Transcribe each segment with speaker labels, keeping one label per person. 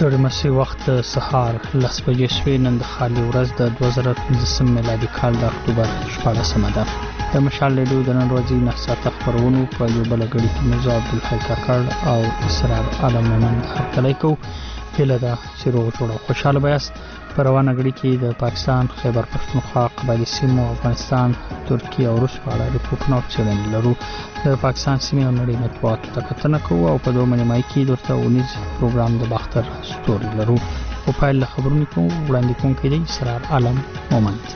Speaker 1: ستړي مسي وخت د سهار 10 بجې شوې. نن د خالي ورځ د 2015 میلادي کال د اکتوبر 14 ده. د مشال ریډیو د نن ورځې 9 ساعته خبرونو په یو بل غړي کې مزو عبدالحی کاکړ او اسرار عالم مومند هرکلی کو. هیله ده چې روغ جوړ او خوشاله بیاست. په روانه غړي کې د پاکستان، خیبر پښتونخوا، قبایلی سیمو، افغانستان، ترکیه او روس په اړه ریپورټونه او څېړنې لرو. د پاکستان سیمې او نړۍ مطبوعاتو ته کتنه کوو او په دوه نیمایي کې درته اونیز پروګرام د باختر ستوري لرو. په پایل له خبرونو کوو وړاندې کوونکی دی اسرار عالم مومند.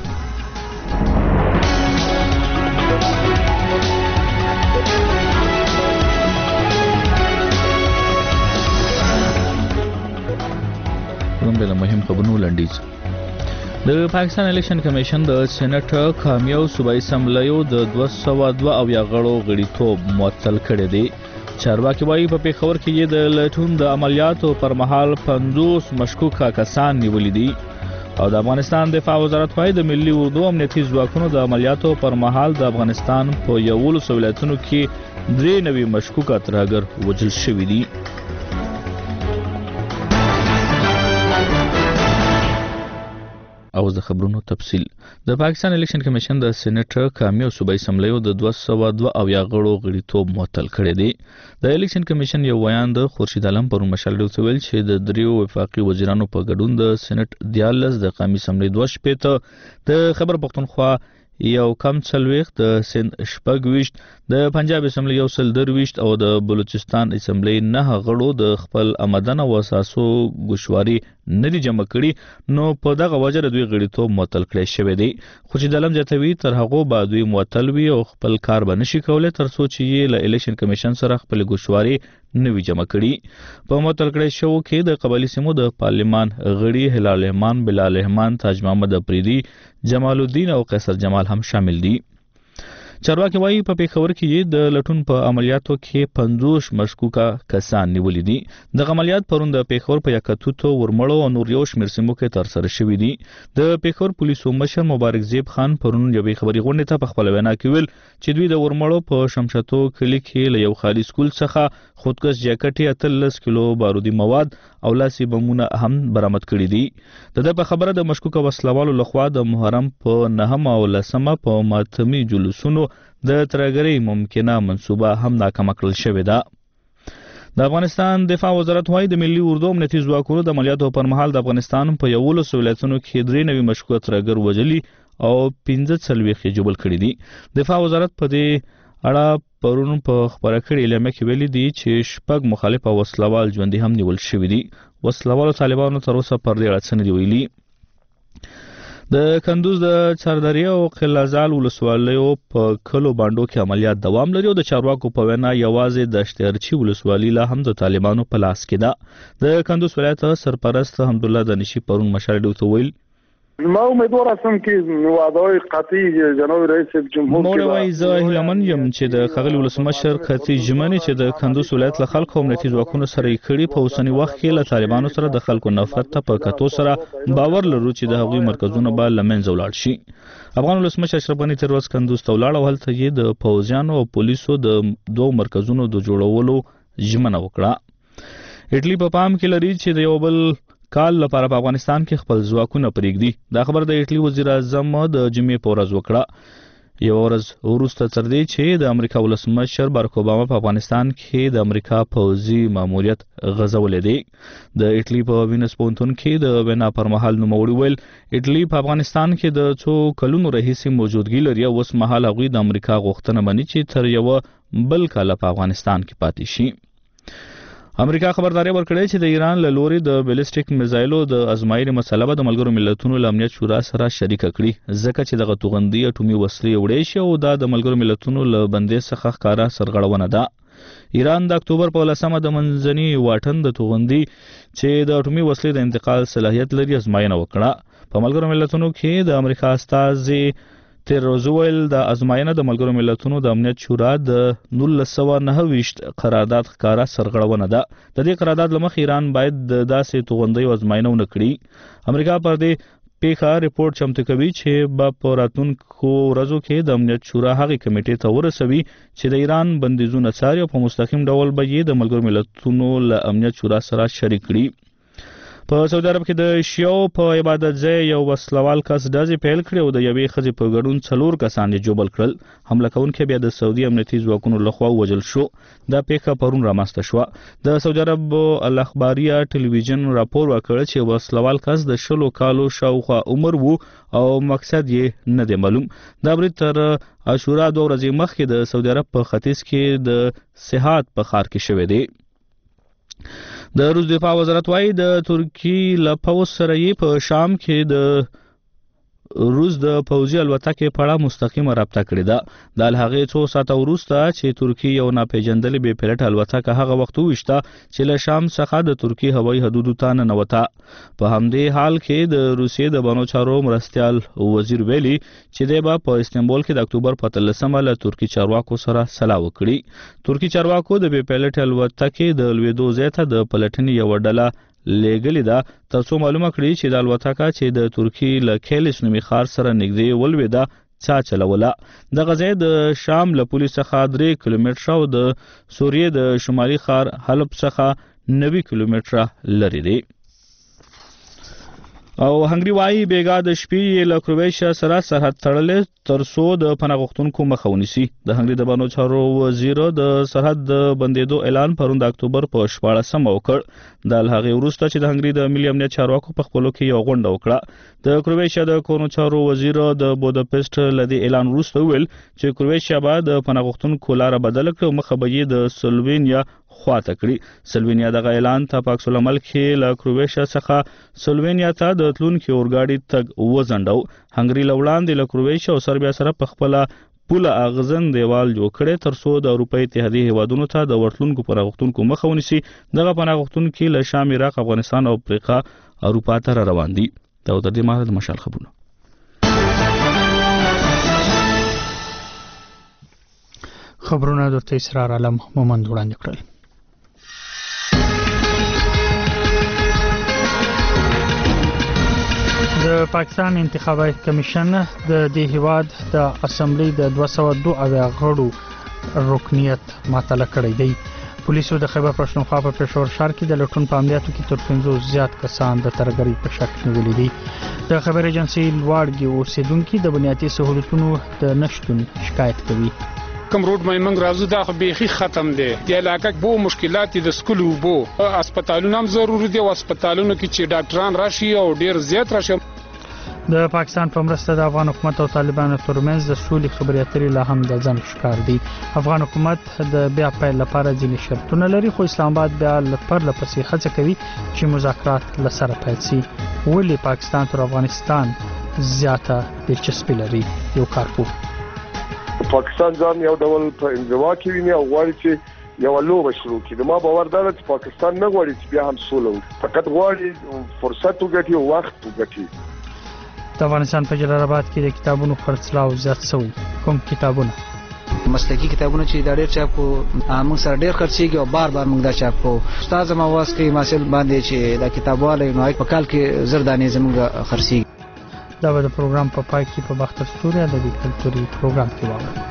Speaker 2: بل مهم خبرونه لنډیز. د پاکستان الیکشن کمیشن د سېنات کامیو صوبایي اسمبلیو د 202 غړو غړیتوب معطل کړی دی. چارواکي وايي په پیښور کې د لټون د عملیاتو پر مهال 50 مشکوکه کسان نیولي دي او د افغانستان دفاع وزارت وايي د ملي اردو امنیتي ځواکونو د عملیاتو پر مهال د افغانستان په 11 ولایتونو کې 93 مشکوکه ترهګر وژل شوي دي. او د خبرونو تفصیل. د پاکستان الیکشن کمیشن د سېنات کامیو صوبایي اسمبلیو د 202 غړو غړیتوب معطل کړی دی. د الیکشن کمیشن یو بیان د خورشید عالم پرون مشال ډیو ویل چې د دریو وفاقي وزیرانو په ګډون د سېنات 14 د قومي اسمبلی 2 د خیبر پښتونخوا یو کم 40 د سند 26 د پنجاب اسمبلی یو 120 او د بلوچستان اسمبلی 9 غړو د خپل آمدن او اساسو ګوشواري ندي جمع کړي، نو په دغه وجه دوی غړیتوب معطل کړی شوی دی. خورشید عالم جاتوی تر هغه بعد دوی معطل وي او خپل کار به نشي کولای تر څو چې له الیکشن کمیشن سره خپل ګوشواري نوی جمع کړي. په معطل کړی شو کې د قبایلی سیمو د پارلیمان غړي هلال رحمان، بلال رحمان، تاج محمد افریدي، جمال الدین او قیصر جمال هم شامل دي. چارواکي وايي په پیښور کې د لټون په عملیاتو کې 50 مشکوکه کسان نیولي دي. د عملیات پرون د پیښور په یکتوتو ورمړو او نور یو شمېر سیمو کې تر سره شوي دي. د پیښور پولیسو مشر مبارک زیب خان پرون یوې خبري غونډې ته په خپل وینا کې ویل چې دوی د ورمړو په شمشتو کلی کې له یو خالي سکول څخه خودکش جاکټي 13 کیلو بارودي مواد او لاسي بمونه هم برآمد کړي دي. د په خبره د مشکوکه وسلوالو لخوا د محرم په 9 او 10 په ماتمي جلوسونو د ترهګرۍ ممکنه منصوبه هم ناکامه کړل شوې ده. د افغانستان دفاع وزارت وايي د ملي اردو امنیتي ځواکونو د عملیاتو پر مهال د افغانستان په 11 ولایتونو کې 93 مشکوکه ترهګر وژلي او 15 جوړ کړي دي. دفاع وزارت په دې اړه پرون په خبره کړې اعلامیه کې ویلي دي چې شپږ مخالف او وسلوال ژوندي هم نیول شوي دي. وسلوالو طالبانو تر اوسه پر دې اړه څه نه دي ویلي. د کندوز د چاردرې او قلعهزال ولسوالیو په کلو باندو کې عملیات دوام لري او د چارواکو په وینا یوازې د اشتهرچی ولسوالۍ لا هم د طالبانو په لاس کې ده. د کندوز ولایت سرپرست حمدالله دانشي پرون مشال ډیو ویل
Speaker 3: ما امیدوار هستم که وعده‌های قطعی جناب رئیس جمهور
Speaker 2: مور وايي زه هیلمن یم چې د خغلی ولسمشر قطعي ژمنې چې د کندوز ولایت له خلکو امنیتي ځواکونو سره یې کړي په اوسنی وخت کې له طالبانو سره د خلکو نفرت ته په کتو سره باور لرو چې د هغوی مرکزونه به له منځه ولاړ شي. افغان ولسمشر اشرف غني تر ورځ کندوز ته ولاړ او هلته یې د پوځیانو او پولیسو د 2 مرکزونو د جوړولو ژمنه وکړه. اټلی په پام کې لري چې د یو بل کال لپاره په افغانستان کې خپل ځواکونه پرېږدي. دا خبر د اټلی وزیر اعظم د جمعې په ورځ وکړه، یو ورځ وروسته تر دې چې د امریکا ولسمشر بارک اوباما په افغانستان کې د امریکا پوځي ماموریت غځولې دی. د اټلی په وینس پونتون کې د وینا پر مهال نوموړي ویل اټلی په افغانستان کې د څو کلونو راهیسې موجودګي لري او اوس مهال هغوی د امریکا غوښتنه مني چې تر یو بل کال په افغانستان کې پاتې شي. امریکا خبرداري ورکړې چې د ایران له لوري د بیلسټیک میزایلو د ازمایښت مسله به د ملګرو ملتونو له امنیت شورا سره شریک کړي، ځکه چې دغه توغندي اټومي وسلې وړې شي او دا د ملګرو ملتونو له بندیز څخه ښکارا سرغړونه ده. ایران د اکتوبر په 10 د منځني واټن د توغندي چې د اټومي وسلې د انتقال صلاحیت لري ازمایښت وکړه. په ملګرو ملتونو کې د امریکا استازي تیر روزویل د ازمایښت د ملګرو ملتونو د امنیت شورا د 1929 قرارداد ښکارا سرغړونه ده. د دې قرارداد لمخ ایران باید د داسې توغندۍ ازمایښت ونه کړي. امریکا پر دې پیښه ریپورت چمتو کوي چې په راتلونکو ورځو کې د امنیت شورا هغې کمیټې ته ورسوي چې د ایران بندیزونه څاري او په مستقیم ډول به یې د ملګرو ملتونو له امنیت شورا سره شریک کړي. په سعودي عرب کې د شیعو په عبادت ځای یو وسلوال کس ډزې پیل کړې او د یوې ښځې په ګډون 4 کسان یې جوبل کړل. حمله کوونکی بیا د سعودي امنیتي ځواکونو لخوا ووژل شو. دا پیښه پرون رامنځته شوه. د سعودي عرب الاخباریه ټلویزیون راپور ورکړ چې وسلوال کس د 20 کالو شاوخوا عمر وو او مقصد یې نه دی معلوم. دا برید تر عاشورا 2 ورځې مخکې د سعودي عرب په ختیځ کې د سیحات په ښار کې شوی دی. د روس دفاع وزارت وايي د ترکی له پوځ سره یې په شام کې د روس د پوځي الوتکې په اړه مستقیمه رابطه کړې ده. د هغې 2 ساعته وروسته چې ترکی یو ناپېژندلې بې پیلوټه الوتکه هغه وخت وویشته چې له شام څخه د ترکی هوایي حدودو ته ننوته. په همدې حال کې د روسیې د بانو چارو مرستیال وزیر ویلي چې دی به په استنبول کې د اکتوبر په 13 له ترکی چارواکو سره سلا وکړي. ترکی چارواکو د بې پیلوټه الوتکې د لوېدو ځای ته د پلټنې یوه ډله لېږلې ده ترڅو معلومه کړي چې د الوتکه چې د ترکی له کیلس نومي ښار سره نږدې ولوېده چا چلوله. دغه ځای د شام له پولې څخه 3 کیلومتره او د سوریې د شمالي ښار حلب څخه 90 کیلومتره لرې دی. او هنګري وايي بیګا د شپې له کرویشیا سره سرحد تړلې ترڅو د پناه غوښتونکو مخه ونیسي. د هنګري د بانو چارو وزیر د سرحد د بندېدو اعلان پرون د اکتوبر په 14 وکړ. د هغې وروسته چې د هنګري د ملي امنیت چارواکو په خپلو کې یو غونډه وکړه. د کرویشیا د کورونو چارو وزیر د بوداپست له دې اعلان وروسته ویل چې کرویشیا به د پناه غوښتونکو لاره بدله کړي او مخه به یې د سلووینیا خواته کړي. سلووینیا دغه اعلان ته په عکس العمل کې له کرویشیا څخه سلووینیا ته د تلونکي اورګاډي تګ وځنډاو. هنګري له وړاندې له کرویشیا او سربیا سره په خپله پوله اغزن دیوال جوړ کړي ترڅو د اروپای اتحادیې هیوادونو ته د ورتلونکو پناه غوښتونکو مخه ونیسي. دغه پناه غوښتونکي له شام، عراق، افغانستان او افریقا اروپا ته روان دي. دا د دې مهال د مشال خبرونه.
Speaker 1: خبرونه د اسرار عالم مومند وړاندې کړل. د پاکستان انتخابي کمیشن د دې هیواد د اسمبلی د 202 غړو رکنیت معطل کړی دی. پولیسو د خیبر پښتونخوا په پېښور ښار کې د لټون په عملیاتو کې تر 50 زیات کسان د ترګری په شک نیولې دي. د خبر ایجنسی لوړګي اوسیدونکو د بنیادي سہولتونو د نشټون شکایت کوي.
Speaker 4: کم روډ مې رازو دا خو بیخي ختم دی. د علاقه بو مشکلات د سکولو بو هسپتالونو هم ضروري دي او هسپتالونو کې چې ډاکټران راشي او ډیر زیات راشي.
Speaker 1: د پاکستان په مرسته د افغان حکومت او طالبانو ترمنځ د سولې خبرې اترې لا هم د ځنډ ښکار دي. افغان حکومت د بیا پیل لپاره ځینې شرطونه لري خو اسلام آباد بیا لپسې هڅه کوي چې مذاکرات لسره پیل شي. ولې پاکستان تر افغانستان زیاته دلچسپي لري؟ یو کارپو
Speaker 3: پاکستان ځان یو ډول په انزوا کې ویني او غواړي چې یو لوبه شروع کړي. ما باور ده چې پاکستان نه غواړي چې بیا هم سوله وکړي، فقط غواړي فرصت وګټي او وخت وګټي.
Speaker 1: د افغانستان په جلال آباد کې د کتابونو خرڅلاو زیات شوی. کوم کتابونه؟
Speaker 5: مسلکی کتابونه چې دا ډېر چاپ کو موږ سره ډېر خرڅيږي او بار بار موږ دا چاپ کو. استاد ما واس کې ماسل باندې چې دا کتابواله نو په کال کې زردانې زموږ خرڅيږي.
Speaker 1: دا به د پروګرام په پای کې په باختر ستوري ادبي کلتوري پروګرام کې واورئ.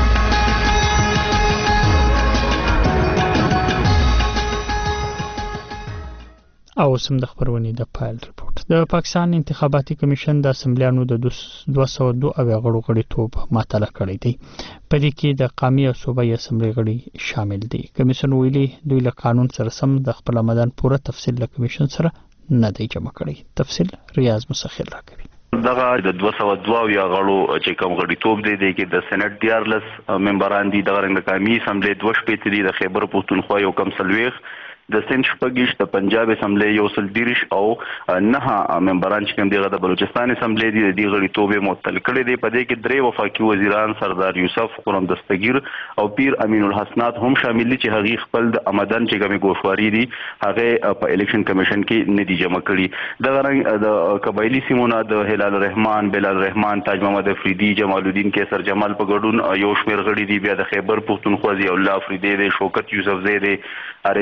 Speaker 1: او سم د خبرونې د پایل رپورت. د پاکستان انتخاباتي کمیشن د اسمبلیانو د 202 غړو غړیتوب معطل کړی دی. په دې کې د قومي او صوبایي اسمبلی غړي شامل دي. کمیشن ویلي دوی له قانون سره سم د خپل آمدن پوره تفصیل له کمیشن سره نه دی جمع کړی. تفصیل ریاض مسخر راکوي.
Speaker 6: دغه د 202 غړو چې کوم غړیتوب دی د سېنات 14 ممبران دي. دغه رنګ قومي اسمبلی 2 شپې دي، د خیبر پښتونخوا یو کم سلويخ، د سند شپږیش، د پنجاب اسمبلی یو سل دیرش او 9 ممبران چې کوم دغه د بلوچستان اسمبلی دي د غړیتوب معطل کړي دي. په دې کې 3 وفاقي وزیران سردار یوسف قرم دستگیر او پیر امین الحسنات هم شامل دي چې هغه خپل د آمدن چې کومي ګوښواري دي هغه په الیکشن کمیشن کې نه دي جمع کړي. دغه رنګ د قبایلی سیمونه د هلال الرحمن، بلال الرحمن، تاج محمد افریدي، جمال الدین کیسر جمال په ګډون یو شمیر غړي دي. بیا د خیبر پښتونخوا ضیاء الله افریدي، د شوکت یوسف زیده، عارف یوسف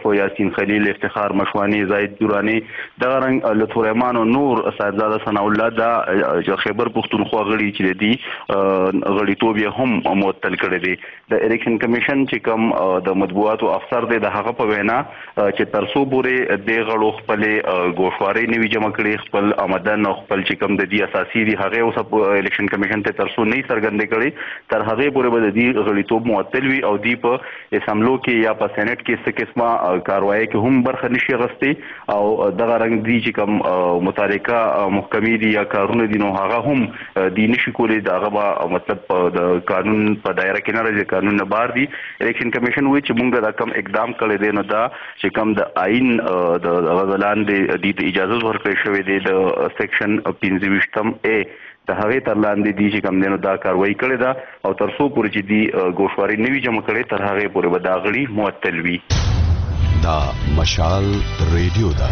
Speaker 6: شریف او یاسین خلیل افتخار مشوانی زاید دورانی دغه رنګ لطفور رحمان او نور صاحبزاده ثنا الله دا خیبر پختونخوا غړي چې دی غړیتوب یې هم معطل کړی دی د الیکشن کمیشن چې کوم د مطبوعاتو افسر دی د هغه په وینا چې ترڅو پورې د غړو خپل ګوښواري نوي جمع کړي خپل آمدن او خپل چې کوم د دې اساسي دی هغه اوس په الیکشن کمیشن ته ترڅو نه څرګندې کړي تر هغه پورې به د دې غړیتوب معطل وي او دی په اسمبلو کې یا په سېنات کې څه قسمه کاروایی کې هم برخه نشي غستې او دغه رنګ دی چې کوم متعلقه محکمې دي یا کارونه دي نو هغه هم دی نشي کولی دغه مطلب د قانون په دایره کې نه راځي قانون نه بار دي الیکشن کمیشن وایي چې موږ دا کوم اقدام کړی دی نو دا چې کوم د آئین د غزلان د اجازه ورکړې شوې دی د سیکشن 25 A د هغه تر لاندې دي چې کوم دینو دا کاروایی کړې ده او ترڅو پورې چې دی ګوښواري نوي جمع کړي تر هغه پورې به دا غړي معطل وي.
Speaker 7: دا مشال ریډیو ده.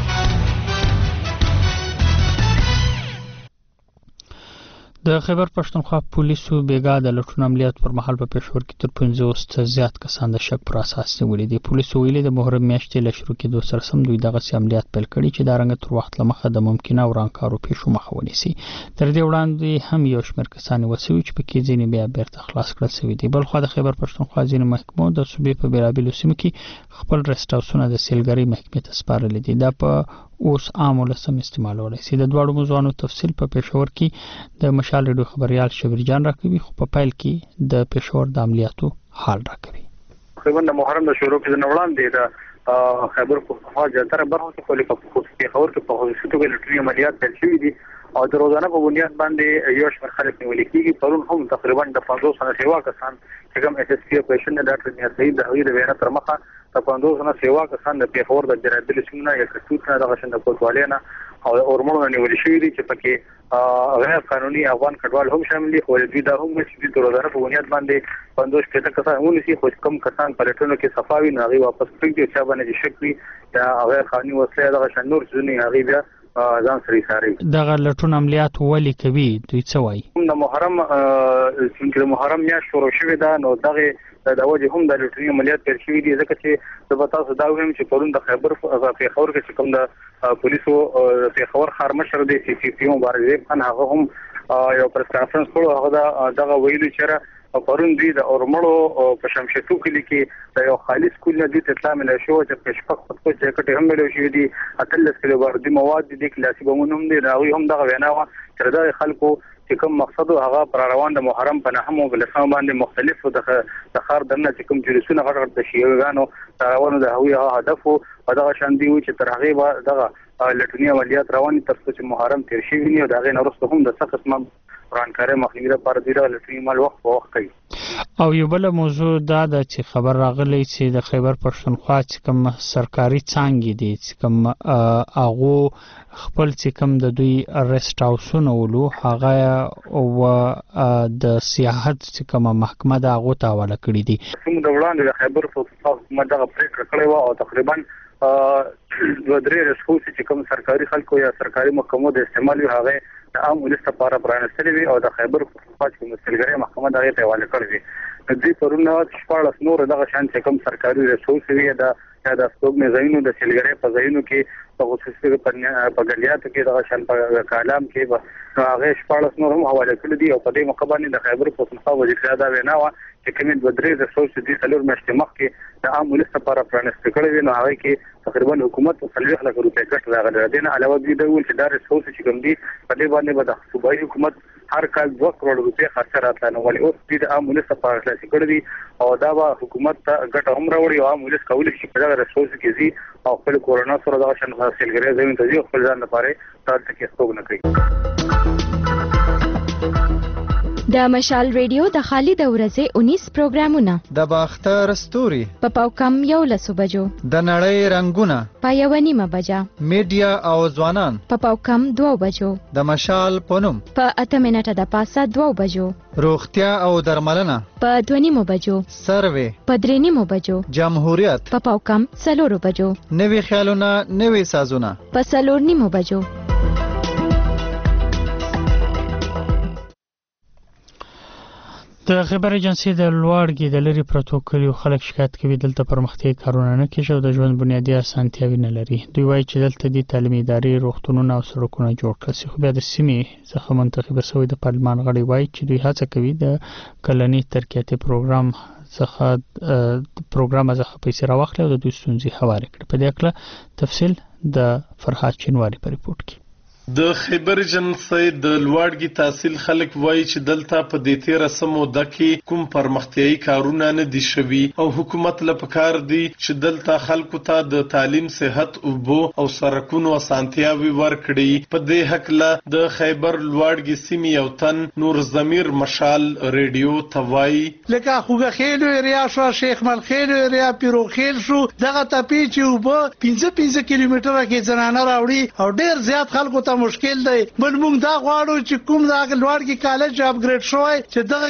Speaker 1: د خیبر پښتونخوا پولیسو بیګا د لټون عملیات پر مهال په پېښور کې تر 50 څخه زیات کسان د شک پر اساس نیولې دي. پولیسو ویلي د محرم میاشتې له شروع کېدو سره سم دوی دغه عملیات پیل کړي چې دا رنګ تر وخت لمخه د ممکنه ورانکارو پیښو مخه ونیسي. تر دې وړاندې هم یو شمېر کسان وسوي چې پکې ځینې بیا بیرته خلاص کړل شوي دي. بل خو د خیبر پښتونخوا ځینې محکمو د صوبې په بیلابېلو سیمو کې خپل رسټ هاوسونه د سیلګرۍ محکمې ته سپارلي دي. دا په اوس عام ولسم استعمالولای شي. د دوړو موضوعونو تفصیل په پېښور کې د مشال ریډیو خبريال شبیر جان راکوي خو په پایل کې د پېښور د عملیاتو حال راکوي.
Speaker 8: خو د محرم د شروع کې نوړان دي د خیبر پښتونخوا جاتره برخه کې په پېښور کې په خصوصي توګه لټري عملیات پیل شوي دي او د روزانه په بنیاد باندې یو شمېر خلک نیول کېږي. پرون هم تقریبا د 500 سنه سیوا کسان چې کوم اس اس پی اپریشن د ډاکټر نیاز سعید د هغې د وینا تر مخه د 500 سنه سیوا کسان د پېښور د جرابیل سیمونه یا کټوت نه دغه شند کوټوالې نه او اورمونو نیول شوي دي چې پکې غیر قانوني افغان کډوال هم شامل دي. خو دوی دا هم چې د روزانه په بنیاد باندې 500 کته کسان ونیسي خو کم کسان پلټونو کې صفاوي نه غي واپس کړي چې باندې شک وي یا غیر قانوني وسله دغه شنور ځنی هغه بیا ځان سری ساري.
Speaker 1: دغه لټون عملیات ولي کوي دوی څه وایي؟
Speaker 8: د محرم چې محرم میاشت شروع شوې ده نو دغه د وجه هم د لټون عملیات پیل شوي دي ځکه چې د تاسو دا وایم چې پرون د خیبر پېښور کې کوم د پولیسو پېښور ښار مشر دی سی پی مبارک خان هغه هم یو پریس کانفرنس کړو هغه دغه ویلي چې پرون دوی د اورمړو په شمشتو کې کې د یو خالص سکول نه د اطلاع مل شو چې په شپږ خطو جاکټ هم ملو شي دي اتل کیلو باندې مواد دي کلاسي بمونه هم دي راوي هم دغه وینا چې د خلکو چې کوم مقصد هغه پر روان د محرم په نحمو بلسام باندې مختلف د خار دنه چې کوم جلسونه غړ د شیعاګانو روانو د هوی هدف او دغه شان دی چې تر هغه دغه لټونی عملیات رواني تر څو چې محرم تیر شي ویني او دغه نورسته هم د څه قسمه ورانکاري مخنیوي لپاره دی لټونی مال وخت په وخت کوي.
Speaker 1: او یو بل موضوع دا د چې خبر راغلی چې د خیبر پښتونخوا چې کوم سرکاري څانګې دي چې کوم هغه خپل چې کوم د دوی ریسټ هاوسونه ولو هغه او د سیاحت چې کوم محکمه دا هغه ته حواله کړی دي.
Speaker 8: کوم د وړاندې د خیبر پښتونخوا حکومت دغه پریکړه کړې و او تقریبا دوه درې رسوسي چې کوم سرکاري خلکو یا سرکاري محکمو د استعمال هغه د عام ولس لپاره پرانستلې وي او د خیبر پښتونخوا چې مسلګری محکمه دغه ته حواله کړې وي. د دې پرونه شپږ نور دغه شان چې کوم سرکاري رسوسي وي د ستوګنې ځایونو د سیلګری په ځایونو کې په خصوصي په ګلیاتو کې دغه شان په کالام کې هغه شپږ نور هم حواله کړې دي او په دې مقابله د خیبر پښتونخوا وزیر دا وینا و چې کومې د درې رسوسي دي څلور میاشتې مخکې د عام ولس لپاره پرانست کړې وي نو هغه کې تقریبا حکومت 30 لک روپۍ کټ راغلی دی. نه علاوه دوی دا ویل چې دا رسوسي چې کوم دي په دې باندې به د صوبایي حکومت هر کال 2 کروڑ روپۍ خرڅ راتلنه ولې اوس دې د عام ولس لپاره خلاص کړی دي او دا به حکومت ته ګټه هم راوړي او عام ولس کولی شي په دغه رسوسي کې زی او خپل کورونا سره دغه شان حاصلګری زمين ته ځي خپل ځان لپاره تاسو کې څوک نه کوي.
Speaker 9: د مشال ریډیو د خالد ورځې 19 پروګرامونه
Speaker 10: د باختر ستوري
Speaker 9: په پاوکم 11 بجو
Speaker 10: د نړۍ رنگونه
Speaker 9: په 1:30 بجا
Speaker 10: میډیا او ځوانان
Speaker 9: په پاوکم 2 بجو
Speaker 10: د مشال پونم
Speaker 9: په 8 منټه د پاسه 2 بجو
Speaker 10: روغتیا او درملنه
Speaker 9: په 2:30 بجو
Speaker 10: سروې
Speaker 9: په 3:30 بجو
Speaker 10: جمهوریت
Speaker 9: په پاوکم 4 بجو
Speaker 10: نوي خیالونه نوي سازونه
Speaker 9: په 4:30 بجو.
Speaker 1: د خبر ایجنسی د لوړګي د لري پروتو کلیو خلک شکایت کوي دلته پرمختګ کارونه نه کیږي او د ژوند بنیادی اسانتیاوي نه لري. دوی وایي چې دلته د تعلیمي ادارې، روغتونونه او سړکونه جوړ کړي شي. خو بیا د سیمې څخه منتخب شوی د پارلمان غړي وایي چې دوی هڅه کوي د کلنی ترقیاتي پروګرام څخه پیسې راوخلي او د دوی ستونزې هوارې کړي. په دې اړه تفصیل د فرحات چینواری په ریپورت کې.
Speaker 11: د خیبر ایجنسی د لوړګي تحصیل خلک وایي چې دلته په دې 13 موده کې کوم پرمختیايي کارونه نه دي شوي او حکومت له پکار دی چې دلته خلکو ته د تعلیم، صحت، اوبو او سړکونو اسانتیاوي ورکړي. په دې حق له د خیبر لوړګي سیمې یو تن نور ضمیر مشال ریډیو توای
Speaker 12: لکه خوګه خېلو ایریا شو، شیخ مل خېلو ایریا، پیرو خېل شو، دغه تپی چې وب 15 کیلومتره کې زنانه راوړي او ډیر زیات خلکو مشکل دی. بل موږ دا غواړو چې کوم دا لوړګي کالج اپګریډ شوی چې دغه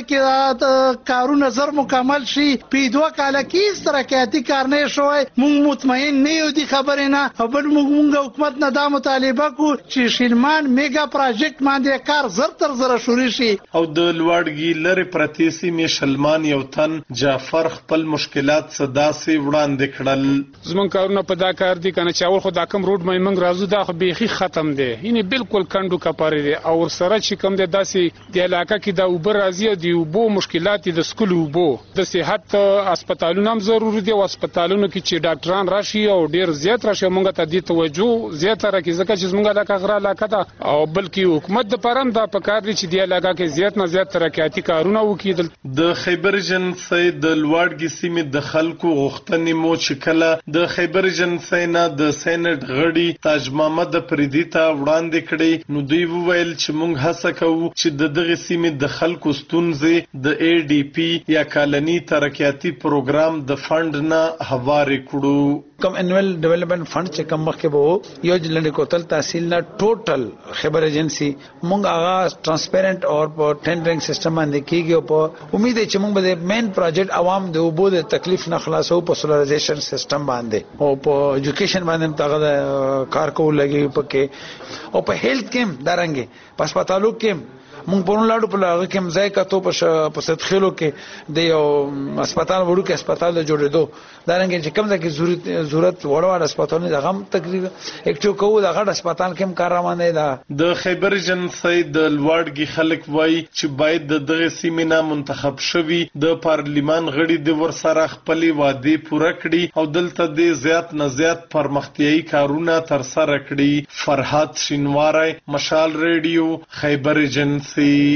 Speaker 12: کې کارونه زر مکمل شي. په 2 کال کې ترقیاتي کار نه شوی. موږ مطمئن نه یو دي خبرې نه. او بل موږ حکومت نه دا مطالبه کو چې شیلمان میگا پروژیکټ باندې کار زر تر زر شروع شي.
Speaker 11: او د لوړګي لری پرتی سیمې شلمان یو تن جعفر خپل مشکلات صدا سي وړاندې کړل.
Speaker 4: زمون کارونه په دا کار دي کنه چې اول خو دا کم روډ مې موږ راځو دا خو بيخي ختم دي. بالکل کندو کپاره دي او سره چې کوم د داسې د علاقې کې د اوبر راځي او د اوبو مشکلات د سکول اوبو د صحت هسپتالونو هم ضروري دي او هسپتالونو کې چې ډاکټران راشي او ډیر زیات راشي موږ ته د توجه زیات راکې ځکه چې موږ علاقې غره علاقې ده او بلکې حکومت د پرم د پکار دي چې د علاقې کې زیات نه زیات ترقیاتي کارونه وکړي.
Speaker 11: د خیبر ایجنسی د لوړګي سیمې د خلکو غوښتنې مو چې کله د خیبر ایجنسی نه د سېنات غړي تاج محمد پردي ته وړاندې کړي نو دوی وویل چې موږ هڅه کوو چې د دغه سیمې د خلکو ستونزې د ADP یا کالنی ترقیاتي پروګرام د فند نه هوارې کړو.
Speaker 12: کم انویل ډیولپمنٹ فند چې کوم مخکې وو یو جلنه کوتل تحصیل نه ټوټل خبر ایجنسی مونږ هغه ترانسپیرنٹ او په ټینډرینګ سیستم باندې کیږي او په امید ہے چې مونږ به مین پروجیکټ عوام د وبو د تکلیف نه خلاصو په سولرایزیشن سیستم باندې او په ایجوکیشن باندې تاغه کار کوو لګي پکې او په هیلث کې دارنګي په هسپتالو کې مونږ په لاړو په لاره کې مزای کاتو په صدخلو کې د یو هسپتال وړو کې هسپتال جوړېدو دارنګ چې کوم ځکه ضرورت وړوړ هسپتالونه د غم تقریبا اکټیو کوو د غړ هسپتال کې کار روانه ده. د
Speaker 11: خیبر ایجنسی د لوړګي خلک وایي چې باید د دغه سیمې نه منتخب شوي د پارلیمان غړي د ورسره خپل وعده پوره کړي او دلته د زیات نه زیات پرمختیايي کارونه تر سره کړي. فرحات چینواری، مشال ریډیو، خیبر ایجنسی.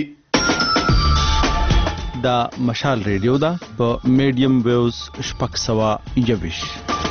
Speaker 13: دا مشال ریډیو دا په میډیم ویوز 621.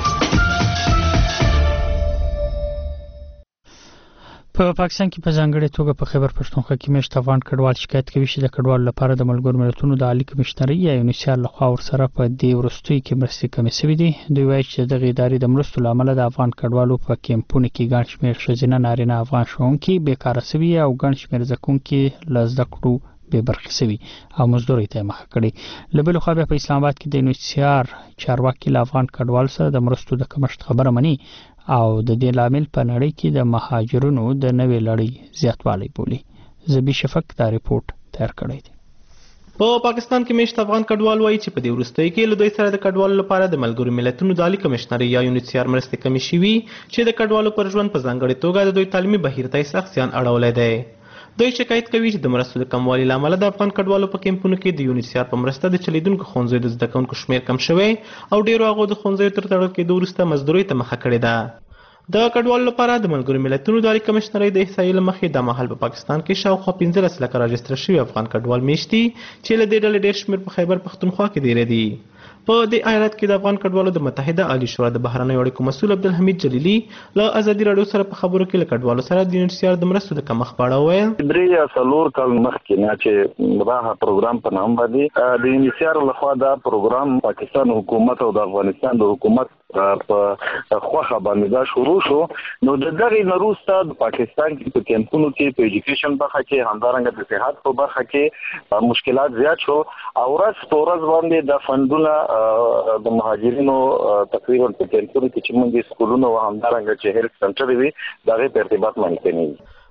Speaker 1: په پاکستان کې په ځانګړي توګه په خیبر پښتونخوا کې مشت افغان کډوال شکایت کوي چې د کډوالو لپاره د ملګرو ملتونو د عالی کمشنري یا یونیسیار لخوا ورسره په دې ورستوي کې مرستې کمې شوې دي. دوی وایي چې دغه ادارې د مرستو لامل د افغان کډوالو په کیمپونو کې ګڼ شمېر ښځینه نارینه افغان ښوونکي بیکاره شوي او ګڼ شمېر زکونکي له زده کړو بې برخې شوي او مزدورۍ ته مخه کړي. له بلې خوا بیا په اسلام آباد کې د یونیسیار چارواکي له افغان کډوالو سره د مرستو د کمښت خبره مني او د دې لامل په نړۍ کې د مهاجرونو د نوې لړۍ زیاتوالی بولي. زبی شفق دا ریپورت تیار کړی دی.
Speaker 14: په پاکستان کې مشت افغان کډوال وایي چې په دې وروستیو کې له دوی سره د کډوالو لپاره د ملګرو ملتونو د عالی کمشنري یا یونیسیار مرستې کمې شوي چې د کډوالو پر ژوند په ځانګړي توګه د دوی تعلیمي بهیر ته سخت زیان اړولی دی. دوی شکایت کوي چې د مرستو د کموالي لامل د افغان کډوالو په کیمپونو کې د یونیسیار په مرسته د چلیدونکو ښوونځیو د زده کوونکو شمېر کم شوی او ډیرو هغو د ښوونځیو تر تړل کېدو وروسته مزدورۍ ته مخه کړې ده. د کډوالو لپاره د ملګرو ملتونو د عالی کمشنرۍ د احصایې له مخې د مهال په پاکستان کې شاوخوا 15 لکه راجستر شوي افغان کډوال میشتي چې له دې ډلې ډېر شمېر په خیبر پښتونخوا کې ډېر دي. په دې ایالت کې د افغان کډوالو د متحده عالی شورا د بهرنیو اړیکو مسؤل عبدالحمید جلیلی له ازادي راډیو سره په خبرو کې له کډوالو سره د یونیسیار د مرستو د کمښت په اړه وویل.
Speaker 15: 3 کال مخکې نه چې دا پروګرام په نام باندې د یونیسیار لخوا دا پروګرام پاکستان حکومت او د افغانستان د حکومت په خوخه باندې دا شروع شو. نو د دغه نروسته د پاکستان کې په کیمپونو کې په ایجوکیشن برخه کې همدارنګه د صحت په برخه کې مشکلات زیات شو او ورځ په ورځ باندې د فندونه د مهاجرینو تقریبا په کیمپونو کې چې موږ سکولونو او همدارنګه چې هیلث سنټر وي دغه په ارتباط باندې کوي.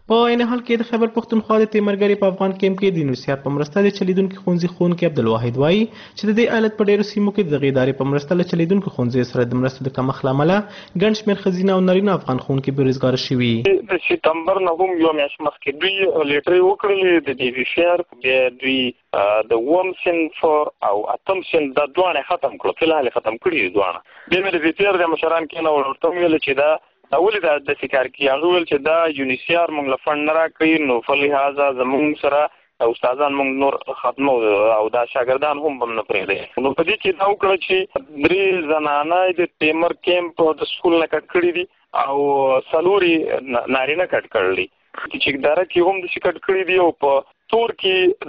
Speaker 14: په عین حال کې د خیبر پښتونخوا د تیمرګری په افغان کیمپ کې د یونیسیار په مرسته د چلیدونکو ښوونځي ښوونکي عبدالواحد وایي چې د دې ایالت په ډیرو سیمو کې د دغې ادارې په مرسته له چلیدونکو ښوونځیو سره د مرستو د کمښت له امله ګڼ شمېر ښځینه او نارینه افغان ښوونکي بېروزګاره شوي.
Speaker 16: د سپتمبر نه هم یو میاشت مخکې دوی لیټرې وکړلې د ډیویشر بیا دوی د اووم صنف او اتم صنف دا دواړه ختم کړو، فلحال ختم کړي دي دواړه. بیا مې د ویپیر د مشران کې نه ورته ویل چې دا ولې دا د کار کې هغه ویل چې دا یونیسیار موږ له فند نه راکړي، نو فلهذا زموږ سره استادان موږ نور ختمو او دا شاګردان هم نه پرېږدي. نو په دې کې دا وکړه چې 3 زنانه د تیمر کیمپ د سکول نه کټ کړي دي او څلوري نارینه کټ کړلي چې اداره کې هم د کټ کړي دي او په تور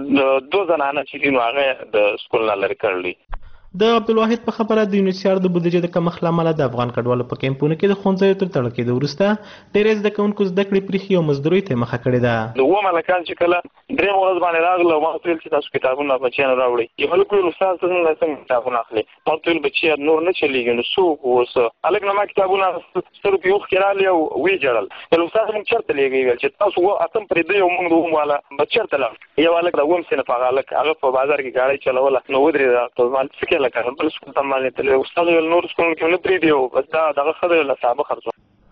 Speaker 16: کې 2 زنانه چې نو هغه د سکول نه لري کړلي.
Speaker 14: د عبدالواحد په خبره د یونیسیار د بودیجې د کمښت له امله د افغان کډوالو په کیمپونو کې د ښوونځیو تر تړل کېدو وروسته ډېری زده کوونکو زده کړې پرېښي او مزدورۍ ته یې مخه کړې ده.
Speaker 16: د اووم هلکان چې کله درېیمه ورځ باندې راغله ما ورته ویل چې تاسو کتابونه بچیانو راوړئ. یو هلک ویل استاد څنګه کتابونه اخلي؟ ما ورته ویل بچیان نور نه چلېږي نو څوک اوس هلک نه ما کتابونه سترګو کې اوښکې رالې او ویې ژړل. ویل استاد موږ چېرته لېږئ؟ ویل چې تاسو اتم پرېږدئ او موږ د اووم والا به چېرته لاړ؟ یو هلک د اووم صنف هغه هلک هغه په بازار کې ګاډۍ چلوله نو ودرېده په ما فکر لکه بل سکول باندې تل استاد ول نور سکول کې نه پریدي او بس دا دغه خبره له صاحب خرڅو.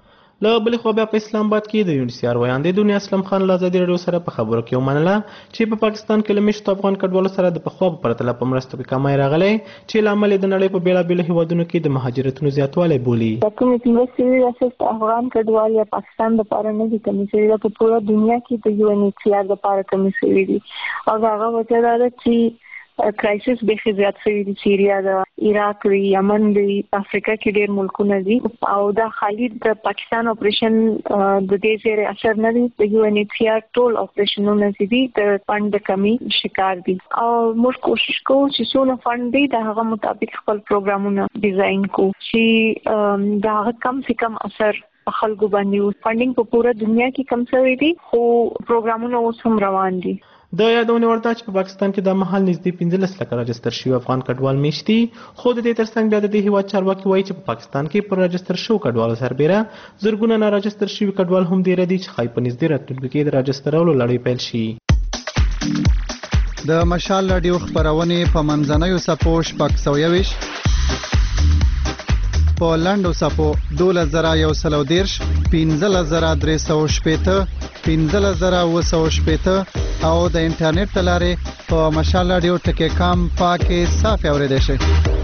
Speaker 14: له بلې خوا بیا په اسلام آباد کې د یونیسیار ویاندې دنیا اسلام خان له ازادي راډیو سره په خبرو کې ومنله چې په پاکستان کې له میشتو افغان کډوالو سره د پخوا په پرتله په مرستو کې کمی راغلی چې له امله د نړۍ په بېلابېلو هیوادونو کې د مهاجرتونو زیاتوالی بولي.
Speaker 17: کومې مرستې افغان کډوال یا پاکستان لپاره نه دي کمې شوي، په ټوله دنیا کې د یونیسیار لپاره کمې شوي دي او هغه وجه دا ده چې کرایسس به زیات شوی دی. سیریا دا، عراق دی، یمن دی، افریقا کې ډېر ملکونه دي او دا خالي د پاکستان اپریشن د دې زیره اثر نه دی. د یو ان ایچ سی آر ټول اپریشنونه چې دي د فند کمی شکار دي او موږ کوشش کوو چې څونه فند دی د هغه مطابق خپل پروګرامونه ډیزاین کو چې دا کم سے کم اثر خلکو باندې. فندینګ په پوره دنیا کې کم شوی دی خو پروګرامونه اوس هم روان دي.
Speaker 14: د یادونه ورته چې په پاکستان کې د مهال نږدې 15 لکه راجستر شوي افغان کډوال میشت دي، خو د دې ترڅنګ بیا د دې هیواد چارواکي وایي چې په پاکستان کې پر راجستر شوو کډوالو سربېره زرګونه ناراجستر شوي کډوال هم ډېر دي چې ښایي په نږدې راتلونکي کې د راجسترولو لړۍ پیل شي.
Speaker 10: د مشال راډیو خپرونې په منځنیو څپو 621 په لنډو څپو 12130 15315 15980 او د انټرنیټ لارې په مشال راډیو ټکی.com پاکه صاف اوریدئ شئ.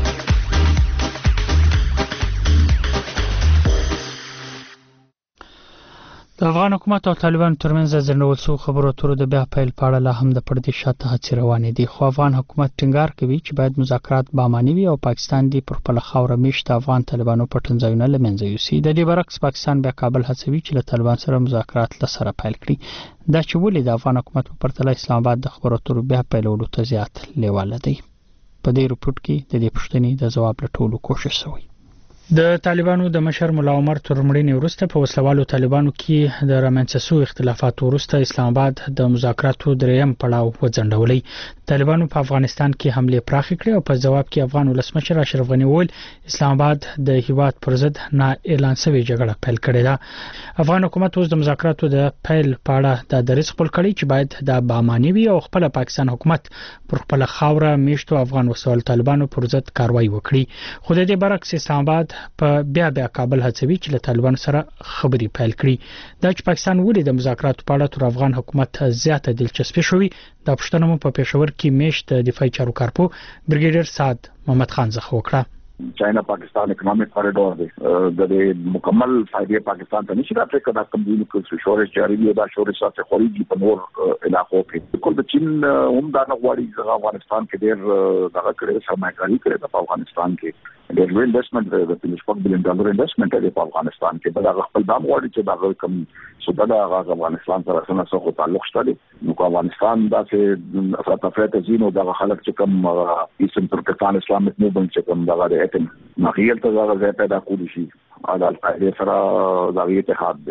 Speaker 1: د افغان حکومت او طالبانو ترمنځ د ځنډول شوو خبرو اترو د بیا پیل په اړه لا هم د پردې شاته هڅې روانې دي، خو افغان حکومت ټینګار کوي چې باید مذاکرات باماني وي او پاکستان دی پر خپل خاوره میشته افغان طالبانو پټنځایونه له منځه یوسي. د دې برعکس پاکستان بیا کابل هڅوي چې له طالبان سره مذاکرات له سره پیل کړي. دا چې ولې د افغان حکومت په پرتله اسلام آباد د خبرو اترو بیا پیلولو ته زیات لیواله دی. په دې رپورټ کې د دې پوښتنې د ځواب لټولو کوشش شوی. د طالبانو د مشر مولا عمر تر مړینې وروسته په وسلوالو طالبانو کې د رامنځته شوو اختلافات وروسته اسلام آباد د مذاکراتو دریم پړاو وځنډولی. طالبانو په افغانستان کې حمله پراخه کړې او په جواب کې افغان ولسمشر اشرف غنی وویل اسلام آباد د هیواد پر ضد نه اعلان شوی جګړه پیل کړې ده. افغان حکومت اوس د مذاکراتو د پیل په اړه د دریځ خپل کړی چې باید د باماني وي او خپل پاکستان حکومت پر خپل خاوره میشتو افغان وسوال طالبانو پر ضد کاروایی وکړي. خو د دې برعکس اسلام آباد په بیا کابل هڅوي چې له طالبانو سره خبري پیل کړي. دا چې پاکستان ولې د مذاکراتو په اړه تر افغان حکومت زیاته دلچسپي شوی دا پښتنه مو په پېښور کې میشت دفاعي چارو کارپو بریګیډر سعد محمد خان څخه وکړه.
Speaker 18: چاینا پاکستان اکنامک کوریډور دی د مکمل فائدې پاکستان ته نشي راځي کدا کوم دي چې شورش جاری دی دا شورش سره خوريږي په نور علاقو کې کول د چین هم دا غواړي چې افغانستان کې ډېر دغه کړي سرمایه‌کاري کړي په افغانستان کې ډېر ویل انویسټمنټ د $50 بلین انویسټمنټ دی په افغانستان کې بل هغه خپل دام غواړي چې دا کوم سودا هغه افغانستان سره څنګه تعلق شته نو افغانستان دا چې افراط زینو دا خلک چې کوم ایسن ترکستان اسلامک موومنت چې کوم دا مخیل ته ځای پیدا کولی شي عدالت سره د اتحاد دی.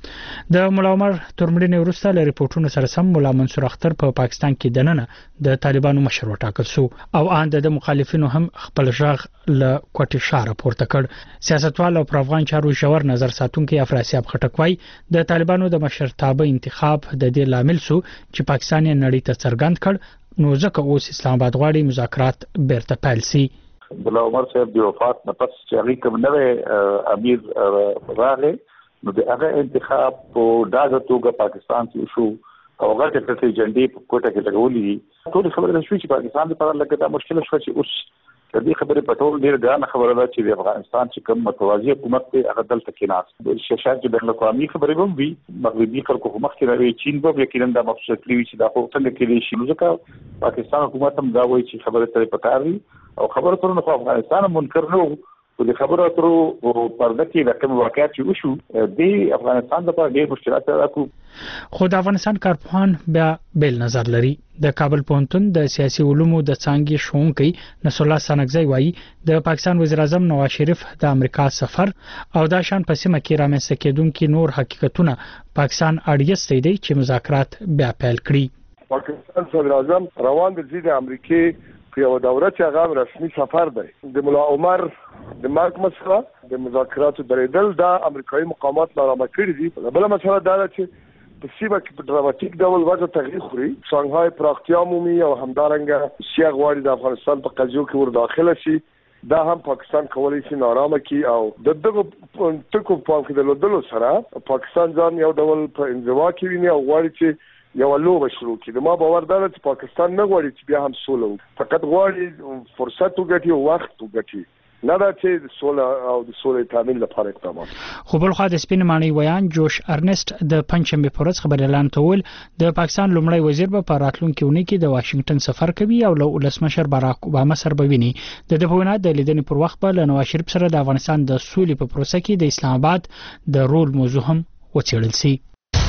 Speaker 1: د ملا عمر ترمړینې وروسته له ریپورتونو سره سم ملا منصور اختر په پاکستان کې دننه د طالبانو مشر وټاکل شو او ان د مخالفینو هم خپل ژغ له کوټي شاره پورته کړ. سیاستوال او پر افغان چارو ژور نظر ساتونکي افراسیاب خټکوي د طالبانو د مشرتابه انتخاب د دې لامل شو چې پاکستان یې نړۍ ته څرګند کړ نو ځکه اوس اسلام آباد غواړي مذاکرات بیرته پیل شي.
Speaker 18: ملا عمر صاحب د وفات نه پس چې هغه کوم نوې امیر راغی نو د هغه انتخاب په دغه توګه پاکستان کې شو او هغه د جنډې په کوټه کې لګولې. ټول خبره شوې چې پاکستان لپاره لکه دا مشکل شو چې اوس د دې خبرې په ټول ډیر ګرانه خبره ده چې د افغانستان چې کوم متوازی حکومت دی هغه دلته کې ناس د شاشات د بین الاقوامي خبرې هم وي مغربي خلکو حکومت کې راوي چین په یقینا د مقصد کړی چې دا په څنګه کې دي شي ځکه پاکستان حکومت هم دا وایي چې خبره ترې پکاري او خبره ترونه په افغانستان منکر نه و د خبره ترو پرده کې د کوم واقعیت چې وشو د افغانستان لپاره ډېر مشکلات راکو.
Speaker 1: خو د افغانستان کارپوهان بیا بیل نظر لري. د کابل پوهنتون د سیاسي علومو د څانګې ښوونکی نصر الله سانکزی وایي د پاکستان وزیر اعظم نواز شریف د امریکا سفر او د شان په سیمه کې رامنځته کېدونکي نور حقیقتونه پاکستان اړیسته دی چې مذاکرات بیا پیل کړي.
Speaker 3: پاکستان صدر اعظم روان د زید امریکای په یو دوره چې هغه رسمي سفر دی. د ملا عمر د مارک مسله د مذاکراتو درېدل د امریکایي مقامات نارامه کړی دي. بل مسله دا ده چې په سیمه کې په ډراماتیک ډول وضع تغییر خوري. شانګهای پراختیا مومي او همدارنګه سیاغ غواړي د افغانستان په قضیو کې ور داخله شي. دا هم پاکستان کولای شي نارامه کی او د دغه ټکو په کې د لودلو سره پاکستان ځان یو ډول په انزوا کې ویني او غواړي چې یو لوبه شروع کړي. ما باور درلود چې پاکستان نه غواړي چې بیا هم سوله وکړي، فقط غواړي فرصت وګټي او وخت وګټي، نه دا چې سوله او د سولې تامین لپاره اقدامات.
Speaker 1: خو بل خو د سپین معنی ویان جوش ارنست د پنځمې پورز خبر اعلان کول د پاکستان لومړی وزیر په راتلونکي ونې کې د واشنگټن سفر کوي او له ولسمشر باراک اوباما سره به ویني. د دپونه د لیدنې پر وخت په نواز شریف سره د افغانستان د سولې په پروسه کې د اسلام آباد د رول موضوع هم وڅېړل شي.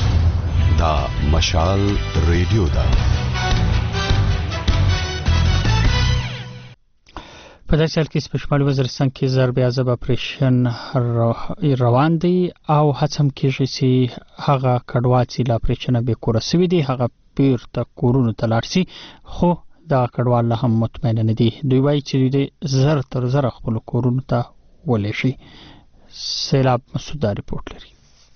Speaker 7: دا مشال ریډیو دا
Speaker 1: په داسې حال کې چې په شمالي وزیرستان کې ضرب عذاب اپریشن روان دی او هڅه کېږي چې هغه کډوال چې لا اپریشن به کور سوي دي هغه بیرته کورونو ته لاړ شي، خو دا کډوال لا هم مطمئن نه دي. دوی وایي چې دوی زر تر زر خپل کورونو ته ولې شي. سیلاب مسعود ریپورت لري.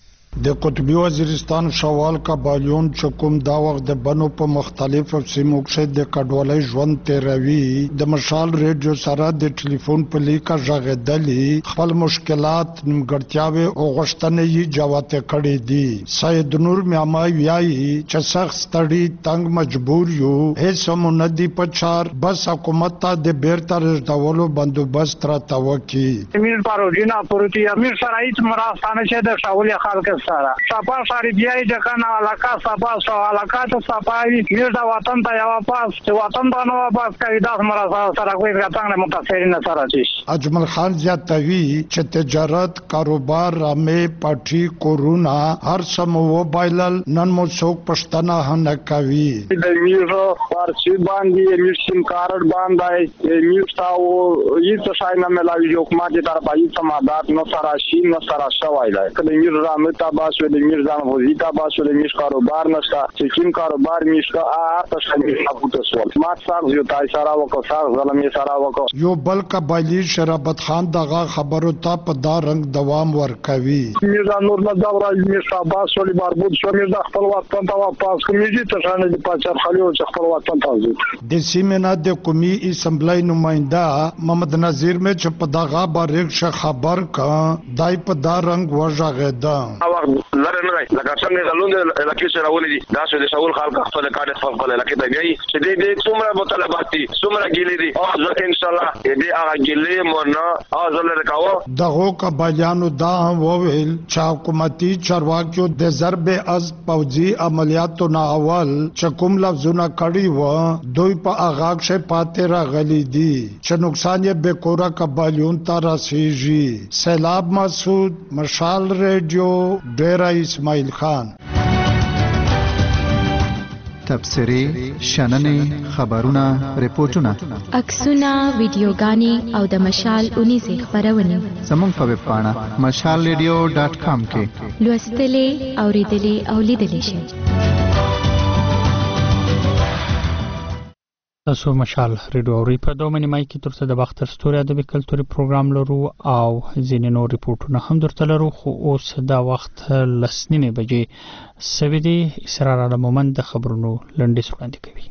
Speaker 19: د قطبی وزیرستان شوال کابالیون چکم دا وخت د بنو په مختلفو سیمو کې د کډوالۍ ژوند تیروي. د مشال ریډیو سره د ټلیفون په لیکه ژغېدلې خپل مشکلات نیمګړتیاوې او غوښتنې یې جواب کړې دي. سید نور میامای وایي چې سخت ستړي تنگ مجبور یو هیڅ مندي پچار بس حکومت ته د بیرته رسولو بندوبست را توکي.
Speaker 20: امیر پاروجینا پروتي امیر سره هیڅ مرستانه شه د شاول خلک سره صفا ساری بیای د کنه علاقه صفا سو علاقه ته صفاوی میر دا وطن ته یو واپس چې وطن ته نو واپس کوي دا مرسته سره کوئی څنګه متاثرین سره شي.
Speaker 19: اجمل خان زیاتوي چې تجارت کاروبار رامې پټي کورونا هر سم موبایل نن مو څوک پښتنه نه کوي.
Speaker 20: د میرو پارچي باندې میر سیم کارت باندې میر تاو هیڅ شای نه ملاوي حکومت در باندې سمادات نو سره شي نو سره شوای دی. کله میر رامې باسو د میر ځان وزیتا باسو د میر کاروبار نشته چې کوم کاروبار نشته هغه څنګه حقوق سوال ما څنګه یو تای سره وکړ څنګه ظلمي سره وکړ. یو بل قبایلی شرابت خان دغه خبرو ته په دا رنگ دوام ورکوي. میر ځان نور نه دا ورای میر صاحب سولي مربوط شو میر د خپل وطن ته واپس کومېږي ته څنګه د پاچا خلیو چې خپل وطن ته ځي. د سیمه د قومي اسمبلی نماینده محمد نذیر مې چې په دغه باندې خبر کا دای په دا رنگ وژغېدا.
Speaker 21: لره نه لکه څنګه غلوند لکه چې راولې دي دا څه د شاول خلک خپل کارت خپل لکه ته بیا چې دې څومره مطالبات دي څومره ګیلې دي او ځکه ان شاء الله دې هغه ګیلې مونږ او زله رکاو
Speaker 19: دغه کبایانو دا وویل چې حکومتي چارواکیو د ضرب از پوځي عملیاتو نه اول چې کوم لفظونه کړی و دوی په اغاق شه پاتې راغلي دي چې نقصان یې به کورا کبایون ته رسیږي. سیلاب مسعود مشال ریډیو ډیرا اسماعیل خان.
Speaker 10: تبصرې شننې خبرونه ریپورتونه
Speaker 9: عکسونه ویډیوګانې او د مشال اونیزې خپرونې
Speaker 10: زموږ په ویب پاڼه mashalradio.com کې
Speaker 9: لوستلې اوریدلې او لیدلې شئ.
Speaker 1: تاسو مشال ریډیو اوري په دوه منیمای کې ترڅو د باختر ستوري ادبي کلتوري پروګرام لرو او ځینې نور ریپورتونه هم درته لرو. خو اوس دا وخت 10:30 بجې سوي دي. اسرار علمومند د خبرونو لنډیز وړاندې کوي.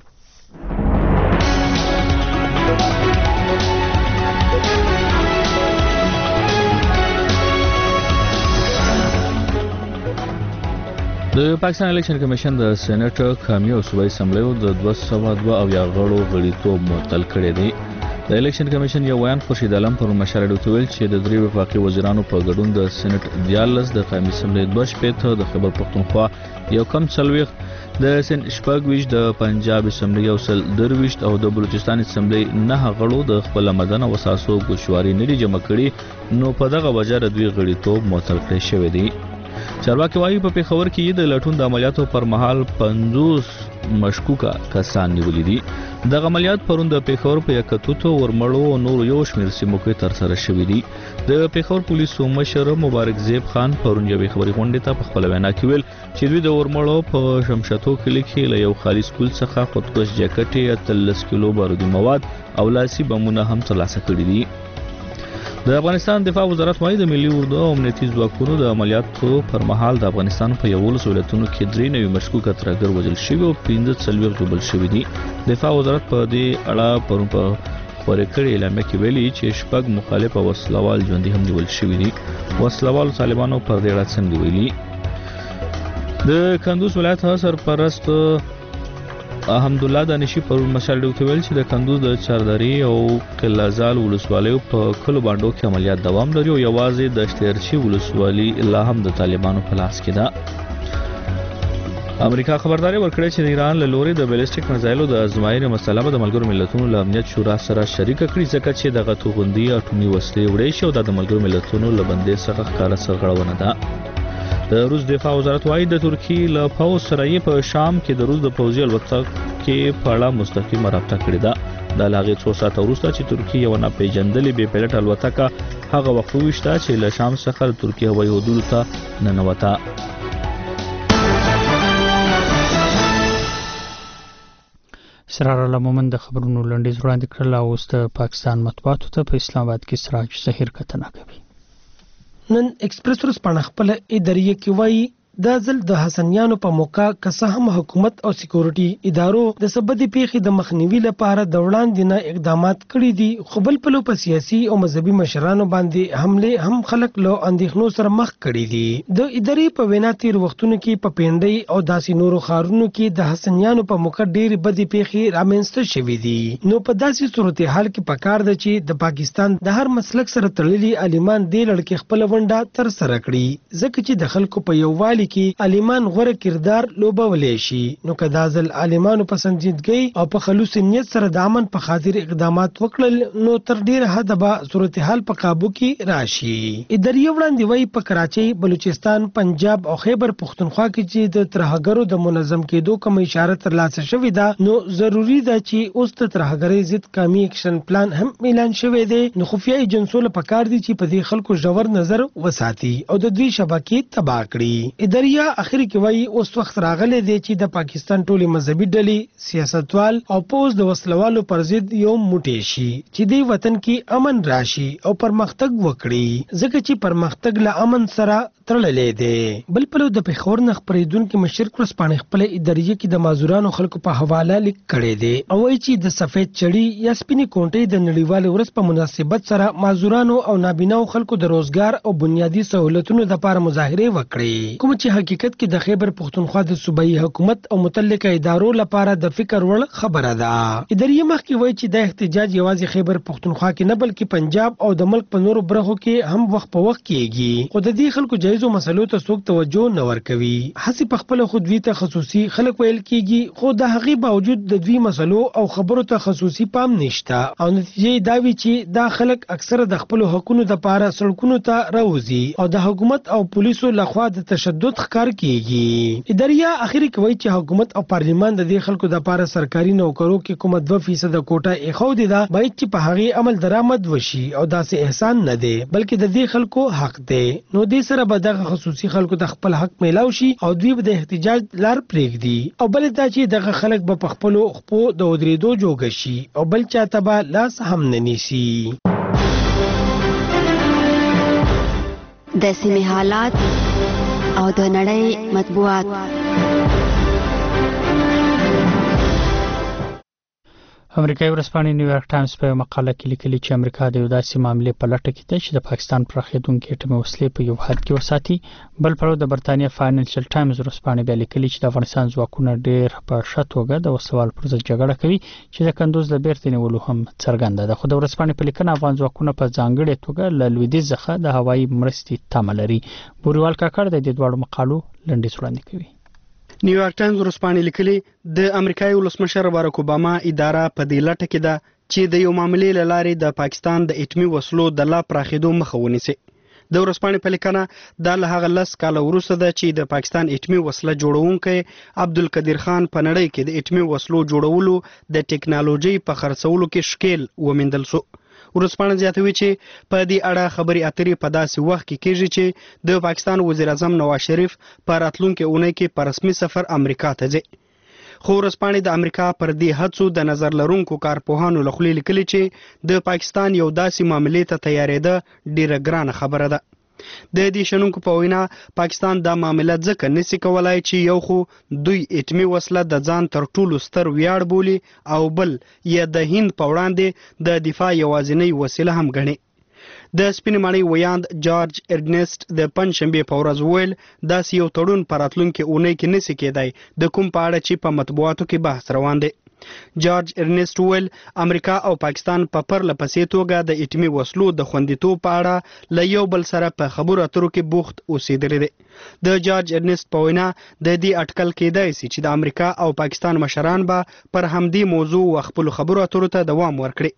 Speaker 2: د پاکستان الیکشن کمیشن د سېنات قومي او صوبایي اسمبلیو د 202 او یا غړو غړیتوب معطل کړی دی. د الیکشن کمیشن یو بیان خورشید عالم پر مشر ډوتویل چې د درې وفاقي وزیرانو په ګډون د سېنات 14 د قومي اسمبلی 2 د خیبر پختونخوا یو کم 40 د سن شپږ د پنجاب اسمبلی یو سل درويشت او د بلوچستان اسمبلی 9 غړو د خپل مدن او اساسو ګوشواري نه جمع کړي، نو په دغه وجه د دوی غړیتوب معطل کړی شوی دی. چارواکي وايي په پیښور کې د لټون د عملیاتو پر مهال 50 مشکوکه کسان نیولې دي. د عملیات پرون د پیښور په یکتوتو ورمړو او نور یو شمېر سیمو کې تر سره شوې دي. د پیښور پولیسو مشر مبارک زیب خان پرون یوې خبري غونډې ته په خپل وینا کې ویل چې دوی د ورمړو په شمشتو کلی کې له یو خالي سکول څخه خودکش جاکټ 13 کیلو بارودي مواد او لاسي بمونه هم ترلاسه کړي دي. د افغانستان دفاع وزارت وايي د ملي اردو او امنیتي ځواکونو د عملیاتو پر مهال د افغانستان په 11 ولایتونو کې 3 نوي مشکوکه ترهګر وژل شوي او 15 ژوبل شوي دي. دفاع وزارت په دې اړه پرون په خپرې کړې اعلامیه کې ویلي چې شپږ مخالف او وسلوال ژوندي هم نیول شوي دي. وسلوال طالبانو پر دې اړه څه ویلي؟ د کندوز ولایت سرپرست حمدالله دانشي پر مشال ډوتویل چې د کندوز د چاردري او قلازال ولسوالیو په کلو باندې کې عملیات دوام لري او یوازې د شترچی ولسوالي لا هم د طالبانو په لاس کې ده. امریکا خبرداري ورکړې چې ایران له لوري د بیلسټیک میزایلو د ازمایښت مسله د ملګرو ملتونو له امنیت شورا سره شریک کړي، ځکه چې دغه توغندي اټومي وسلې وړي شو د ملګرو ملتونو له بندي څخه ښکاره سرغړونه ده. د روس دفاع وزارت وايي د ترکیې له پوځ سره په شام کې د روس د پوځي الوتکې په اړه مستقیمه رابطه کړې ده. د لاغې 2 ساعته وروسته چې ترکیې یو ناپېژندلې بې پیلوټ الوتکه هغه وخت وشته چې له شام څخه د ترکیې هوایي حدودو ته ننوته.
Speaker 1: اسرار علمومند د خبرونو لنډیز وړاندې کړل او اوس د پاکستان مطبوعاتو ته په اسلام آباد کې سراج ظهیر کتنه کوي.
Speaker 22: نن ایکسپریس ورځ پاڼه خپل ادارې کې وایي دا ځل د حسنیانو په موقع که هم حکومت او سکیورټي ادارو د سبدي پیښې د مخنیوي لپاره د وړاندې نه اقدامات کړي دي، خو بل پلو په سیاسي او مذهبي مشرانو باندې حمله هم خلک له اندېښنو سره مخ کړي دي. د ادارې په وینا تیر وختونو کې په پینډۍ او داسې نورو ښارونو کې د حسنیانو په موقع ډېرې بدې پیښې رامنځته شوې دي. نو په داسې صورتحال کې پکار ده چې د پاکستان د هر مسلک سره تړلي عالمان دې لړ کې خپل ونډه تر سره کړي، ځکه چې د خلکو په یووالي کې عالمان غوره کردار لوبولی شي. نو که دا ځل عالمانو په سنجیدګۍ او په خلوص نیت سره د امن په خاطر اقدامات وکړل، نو تر ډیره حده به صورتحال په قابو کې راشي. ادارې وړاندې وایي په کراچۍ، بلوچستان، پنجاب او خیبر پختونخوا کې چې د ترهګرو د منظم کېدو کوم اشاره ترلاسه شوې ده، نو ضروری ده چې اوس د ترهګرۍ ضد قومي اکشن پلان هم اعلان شوی دی. نو خفیه ایجنسو له پکار دي چې په دې خلکو ژور نظر وساتي او د دوی شبکې تباه کړي. ادارې اخر کې وایي اوس وخت راغلی دی چې د پاکستان ټولې مذهبي ډلې، سیاستوال او پوز د وسلوالو پر ضد یو موټی شي چې د وطن کې امن راشي او پرمختګ وکړي، ځکه چې پرمختګ له امن سره تړلې دی. بل پلو د پیښور نه خپرېدونکي مشر ورځپاڼې خپل ادارې کې د معذورانو خلکو په حواله لیک کړی دی او وایي چې د سفید چړې یا سپینې کونټۍ د نړیوالې ورځ په مناسبت سره معذورانو او نابیناو خلکو د روزګار او بنیادي سہولتونو لپاره مظاهره وکړي، کوم چې حقیقت کې د خیبر پختونخوا د صوبایي حکومت او متعلقه ادارو لپاره د فکر وړ خبره ده. ادارې مخکې وایي چې د احتجاج یوازې خیبر پختونخوا کې نه بلکې پنجاب او د ملک په نورو برخو کې هم وخت په وخت کېږي، خو د دې خلکو جایز ټولنیزو مسلو ته څوک توجه نه ورکوي. هڅې په خپل خود وی تخصصي خلک ویل کیږي، خو د هغې باوجود د دوی مسلو او خبرو ته خصوصي پام نشته او نتیجې دا وی چې دا خلک اکثره د خپل حقوقو لپاره سړکونو ته راوځي او د حکومت او پولیسو لخوا د تشدد ښکار کیږي. اداریه اخیری کوي چې حکومت او پارلیمان د دې خلکو لپاره سرکاري نوکرو کې کومه 2% کوټه ایښودې ده، باید چې په هغې عمل درآمد وشي او داسې احسان نه دی بلکې د دې خلکو حق دی. نو دې سره به دغه خصوصي خلکو ته خپل حق میلاو شي او دوی به د احتجاج لار پرېږدي او بل دا چې دغه خلک به په خپلو خپو د ودرېدو جوګه شي او بل چاته به لاس هم نه نیسي.
Speaker 5: د سیمې حالات او د نړۍ مطبوعات.
Speaker 1: امریکایي ورځپاڼې نیویارک ټایمز په مقاله کې لیکلي چې امریکا د یو داسې معاملې په لټه کې ده چې د پاکستان پراخېدونکې اټومي وسلې په یو حد کې وساتي. بل پلو د برتانیا فاینانشل ټایمز ورځپاڼې بیا لیکلي چې د افغانستان ځواکونه ډېر په ښه توګه د وسلوال پر ضد جګړه کوي چې د کندوز د بیرته نیولو هم څرګنده ده. خو د ورځپاڼې په لیکنه افغان ځواکونه په ځانګړې توګه له لویدیځ څخه د هوایي مرستې تمه لري. بوریوال کاکړ د دې دواړو مقالو لنډیز وړاندې کوي.
Speaker 6: نیویارک ټایمز ورځپاڼې لیکلي د امریکایي ولسمشر بارک اوباما اداره په دې لټه کې ده چې د یو معاملې له لارې د پاکستان د اټومي وسلو د لا پراخېدو مخه ونیسي. د ورځپاڼې په لیکنه دا له هغه 10 کاله وروسته ده چې د پاکستان اټومي وسله جوړونکی عبدالقدیر خان په نړۍ کې د اټومي وسلو جوړولو د ټکنالوژي په خرڅولو کې شکیل ومندل شو. ورځپاڼه زیاتوي چې په دې اړه خبرې اترې په داسې وخت کې کېږي چې د پاکستان وزیر اعظم نواز شریف په راتلونکي اونۍ کې په رسمي سفر امریکا ته ځي. خو ورځپاڼې د امریکا پر دې هڅو د نظر لرونکو کارپوهانو له خولې لیکلي چې د پاکستان یو داسې معاملې ته تیارېده ډېره ګرانه خبره ده. د دې شنونکو په وینا پاکستان دا معامله ځکه نشي کولای چې یو خو دوی اټومي وسله د ځان تر ټولو ستر ویاړ بولي او بل یې د هند په وړاندې د دفاع یوازینۍ وسیله هم ګڼي. د سپینې ماڼۍ ویاند جارج ارنست د پنځشنبې په ورځ وویل داسې یو تړون په راتلونکي اونۍ کې نشي کېدای د کوم په اړه چې په مطبوعاتو کې بحث روان دی. جارج ارنست ویل امریکا او پاکستان په پرله پسې توګه د اټومي وسلو د خوندیتوب په اړه له یو بل سره په خبرو اترو کې بوخت اوسېدلی دی. د جارج ارنست په وینا د دې اټکل کېدای شي چې د امریکا او پاکستان مشران به پر همدې موضوع او خپلو خبرو اترو ته دوام ورکړي.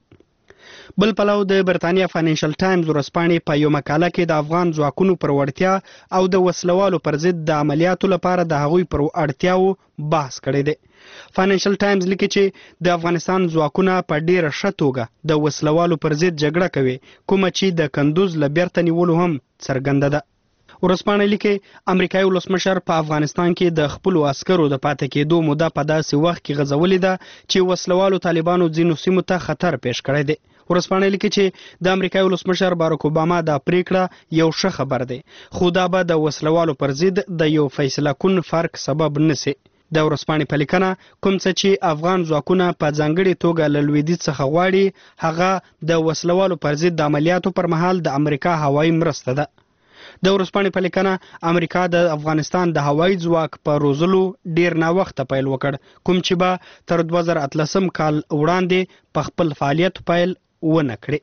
Speaker 6: بل پلو د برتانیا فاینانشل ټایمز ورځپاڼې په یو مقاله کې د افغان ځواکونو پر وړتیا او د وسلوالو پر ضد د عملیاتو لپاره د هغوی پر اړتیاو بحث کړی دی. فاینانشل ټایمز لیکي چې د افغانستان ځواکونه په ډیره ښه توګه د وسلوالو پر ضد جګړه کوي کومه چې د کندوز له بیرته نیولو هم څرګنده ده. ورځپاڼه لیکي امریکایي ولسمشر په افغانستان کې د خپلو عسکرو د پاتې کېدو موده په داسې وخت کې غځولې ده چې وسلوالو طالبانو ځینو سیمو ته خطر پیښ کړی دی. ورځپاڼه لیکي چې د امریکایي ولسمشر بارک اوباما دا پریکړه یو ښه خبر دی خو دا به د وسلوالو پر ضد د یو فیصله کن فرق سبب نشي. د ورځپاڼې په لیکنه کوم څه چې افغان ځواکونه په ځانګړې توګه له لویدیځ څخه غواړي هغه د وسلوالو پر ضد د عملیاتو پر مهال د امریکا هوایي مرسته ده. د ورځپاڼې په لیکنه امریکا د افغانستان د هوایي ځواک په روزلو ډیر ناوخته پیل وکړ کوم چې به تر 2013 کال وړاندې په خپل فعالیت پیل ونه کړي.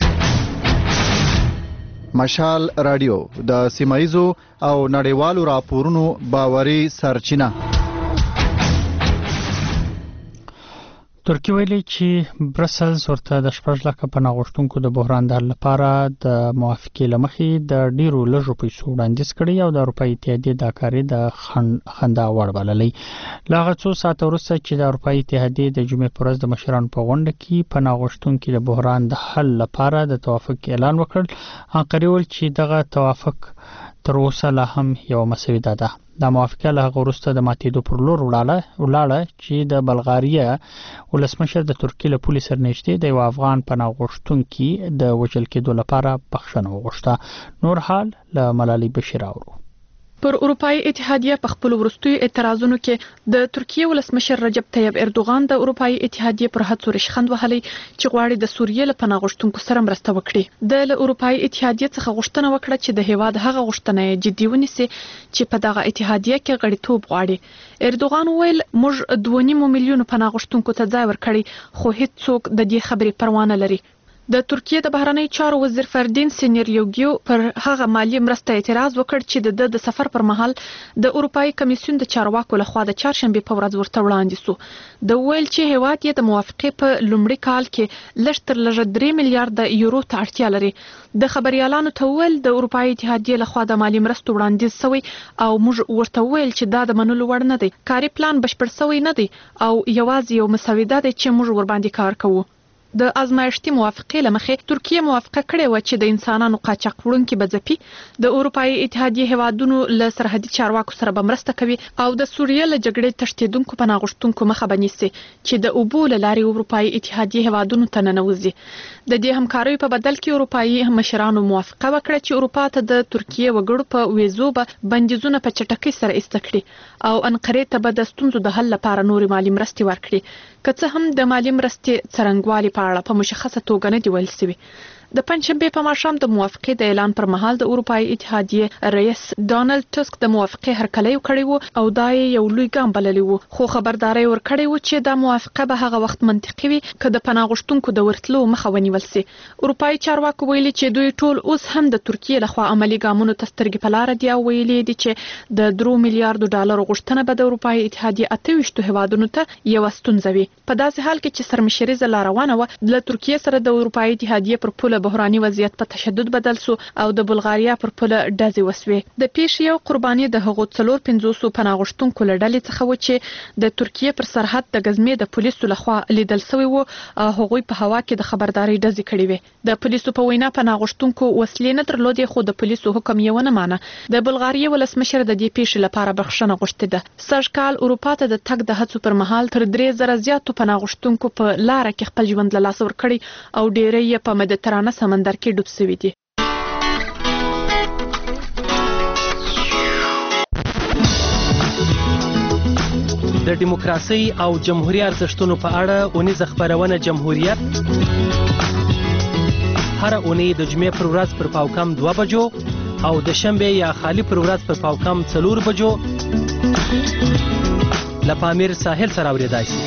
Speaker 10: مشال رادیو د سیمایزو او نړیوالو راپورونو باوري سرچینه.
Speaker 1: ترکیه ویلي چې برسلز ورته د 6 لکه پناه غوښتونکو د بحران د حل لپاره د موافقې له مخې د ډیرو لږو پیسو وړاندیز کړی او د اروپایي اتحادیې دا کاري د خندا وړ بللی. له هغه څو ساعته وروسته چې د اروپایي اتحادیې د جمعې په ورځ د مشرانو په غونډه کې پناه غوښتونکي د بحران د حل لپاره د توافق اعلان وکړ، انقرې ویل چې دغه توافق تر اوسه لا هم یو مسوده ده. دا موافقه له هغه وروسته د ماتېدو پر لور ولاړه چې د بلغاریه ولسمشر د ترکیې له پولې سره نږدې د یو افغان پناه غوښتونکي د وژل کېدو لپاره بخښنه وغوښته. نور حال له ملالۍ بشیر اورو.
Speaker 23: پر اروپאי اتحادیه په خپل وروستیو اعتراضونو کې د ترکیه ولسمشر رجب طیب اردوغان د اروپאי اتحادیه پر هڅو رشخند وهلي چې غواړي د سوریې له پناه غوښتونکو سره مرسته وکړي. د اروپאי اتحادیه څخه غوښتنه وکړه چې د هیواد هغه غوښتنه جدي ونیسي چې په دغه اتحادیه کې غړیتوب غواړي. اردوغان ویل موږ 2.5 میلیون پناه غوښتونکو ته ځای ورکړی خو هیڅ څوک د دې خبرې پروا نه لري. د ترکیه د بهرنی چارو وزیر فردین سینیریوګیو پر هغه مالی مرسته اعتراض وکړ چې د سفر پر مهال د اروپאי کمیسیون د چارواکو لخوا د چهارشنبه په ورځ ورته وړاندې سو د ویل چې هیواد یې د موافقه په لومړي کال کې لږ تر لږه 3 میلیارډ یورو ته اړتیا لري. د خبريالانو ته ویل د اروپאי اتحادیه لخوا د مالی مرستو وړاندیز شوی او موږ ورته ویل چې دا د منلو وړ نه دی. کاري پلان بشپړ شوی نه دی او یوازې یو مسوده ده چې موږ ور باندې کار کوو. د ازمایښتي موافقې لمخې ترکیه موافقه کړې و چې د انسانانو قاچاق وړونکي بځپي د اروپאי اتحادیه هیوادونو له سرحدي چارواکو سره به مرسته کوي او د سوریه له جګړې تښتېدونکو پناه غوښتونکو مخه به نیسي چې د اوبو له لارې اروپאי اتحادیه هیوادونو ته ننوځي. د دې همکاریو په بدل کې اروپאי مشرانو موافقه وکړه چې اروپا ته د ترکیه وګړو په ویزو به بندیزونه په چټکۍ سره ایسته کړي او انقرې ته به د ستونزو د حل لپاره نورې مالی مرستې ورکړي. که څه هم د مالی مرستې څرنګوالي په اړه په مشخصه توګه نه دی ویل شوی. د پنځشنبه په ماښام د موافقې د اعلان پر مهال د اروپאי اتحادیه رئیس ډانلډ ټسک د موافقې هرکلی وکړی وو او دا یو لوی ګام بللی وو خو خبرداري ورکړی وو چې دا موافقه به هغه وخت منطقي وي که د پناه غوښتونکو د ورتلو مخه ونیول شي. اروپאי چارواکو ویلي چې دوی ټول اوس هم د ترکیه لخوا عملی ګامونو ته سترګې په لار دي او ویلي دي چې د 3 میلیارډ ډالر غوښتنه به د اروپאי اتحادیه 28 هیوادونو ته یو ستونزه وي. په داسې حال کې چې سرمشري لا روانه و د ترکیه سره د اروپאי اتحادیه پر پوله بحراني وضعیت په تشدد بدل سو او د بلغاریا پر پوله ډزې وسوې. د پیښې یو قرباني د هغو 450 پناه غوښتونکو له ډلې څخه و چې د ترکیه پر سرحد د غزمې د پولیسو لخوا لیدل شوی وو. هغوی په هوا کې د خبرداري ډزې کړې وې. د پولیسو په وینا پناه غوښتونکو وسلې نه درلودې خو د پولیسو حکم یې ونه مانه. د بلغاریا ولسمشر د دې پیښې لپاره بخښنه غوښتې ده. سږ کال اروپا ته د تګ د هڅو پر مهال تر 3000 زیاتو پناه غوښتونکو په لار کې خپل ژوند له لاسه ورکړي او ډېری یې په مدیترانه سمندر کې ډوب شوي دي.
Speaker 22: د دیموکراسي او جمهوریت ارزښتونو په اړه اونیزه خبرونه جمهوریت هر اونۍ د جمعې پر ورځ پر پاوکم 2 بجو او د شنبه یا خالی پر ورځ پر پاوکم 4 بجو له پامیر ساحل سره اوریدای شي.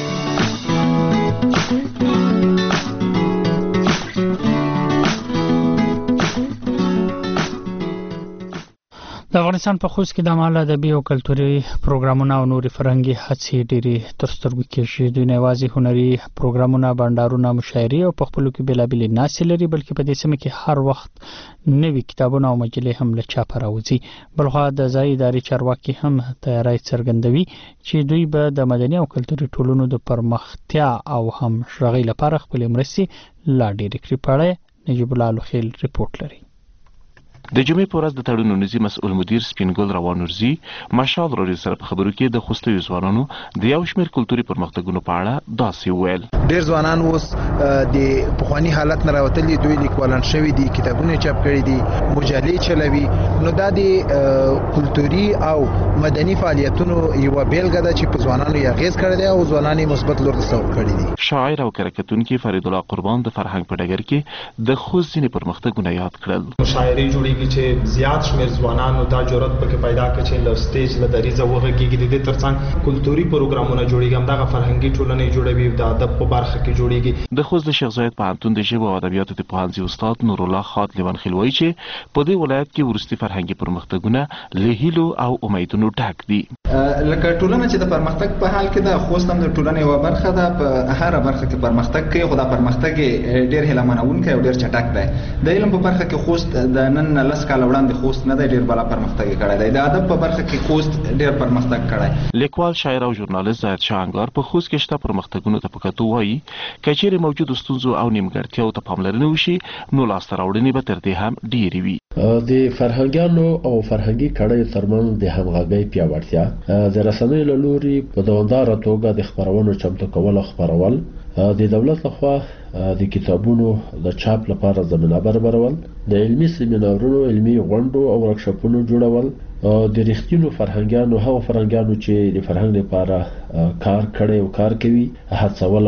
Speaker 1: د افغانستان په خوست کې د مال ادبي او کلتوري پروګرامونه او نوري فرهنګي هڅې ډېری تر سترګو کېږي. دوی نه یوازې هنري پروګرامونه، بانډارونه، مشاعرې او په خپلو کې بېلابېلې ناستې لري بلکې په دې سیمه کې هر وخت نوي کتابونه او مجلې هم له چاپه راوځي. بلخوا د ځایي ادارې چارواکي هم تیاری څرګندوي چې دوی به د مدني او کلتوري ټولنو د پرمختیا او هم شرغۍ لپاره خپلې مرستې لا ډېرې کړي. په اړه نجیب الله لوخیل رپورټ لري.
Speaker 4: د جمعې په ورځ د تړون نونیزي مسؤل مدیر سپینګل روان نورزي مشال روري سره په خبرو کې د خوستوي ځوانانو د یو شمېر کلتوري پرمختګونو په اړه داسې وویل.
Speaker 8: ډېر ځوانان اوس د پخواني حالت نه راوتلي، دوی لیکوالان شوي دي، کتابونه چاپ کړي دي، مجلې چلوي. نو دا د کلتوري او مدني فعالیتونو یو بیلګه ده چې په ځوانانو یې اغیز کړی دی او ځوانان یې مثبت لور ته سوق کړي دي.
Speaker 4: شاعر او کرکټونکي فرید الله قربان د فرهنګ په ډګر کې د خوست ځینې پرمختګونه یاد کړل.
Speaker 12: مشاعرې جوړیږي چې زیات شمیر ځوانانو دا جرأت پکې پیدا کړي چې له سټیج له دریزه وغږیږي. د دې ترڅنګ کلتوري پروګرامونه جوړیږي، همدغه فرهنګي ټولنې جوړوي، د ادب په برخه کې جوړیږي.
Speaker 4: د خوست د شیخ زاید پوهنتون د ژبو او ادبیاتو د پوهنځي استاد نور الله خات لیوان خلوی چې په دې ولایت کې ورستي فرهنګي پرمختګونه له هیلو او امیدونو ډک دي.
Speaker 24: لکه ټولنه چې د پرمختګ په حال کې د خوست هم د ټولنې یو برخه ده، په هر برخه کې پرمختګ کوي، خو دا پرمختګ ډېر هیله منونکی او ډېر چټک دی. د علم په برخه کې خوست د نن 10 کال وړاندې خوست نه دی ډېر بالا پرمختګ کړی دی. د ادب په برخه کې خوست ډېر پرمختګ کړی.
Speaker 4: لیکوال، شاعر او ژورنالیست ظاهر شاه انګار په خوست کې شته پرمختګونو ته په کتو وایي که چیرې موجود ستونزو او نیمګړتیاو ته پاملرنه وشي نو لاسته راوړنې به تر دې هم ډېرې وي.
Speaker 25: د فرهنګیانو او فرهنګي کړیو ترمنځ د همغږۍ پیاوړتیا، د رسنیو له لوري په دوامداره توګه د خپرونو چمتو کول او خپرول، د دولت لخوا د کتابونو د چاپ لپاره زمینه برابرول، د علمي سیمینارونو، علمي غونډو او ورکشاپونو جوړول، د رښتینو فرهنګیانو، هغو فرهنګیانو چې د فرهنګ لپاره کار کړی او کار کوي، هڅول او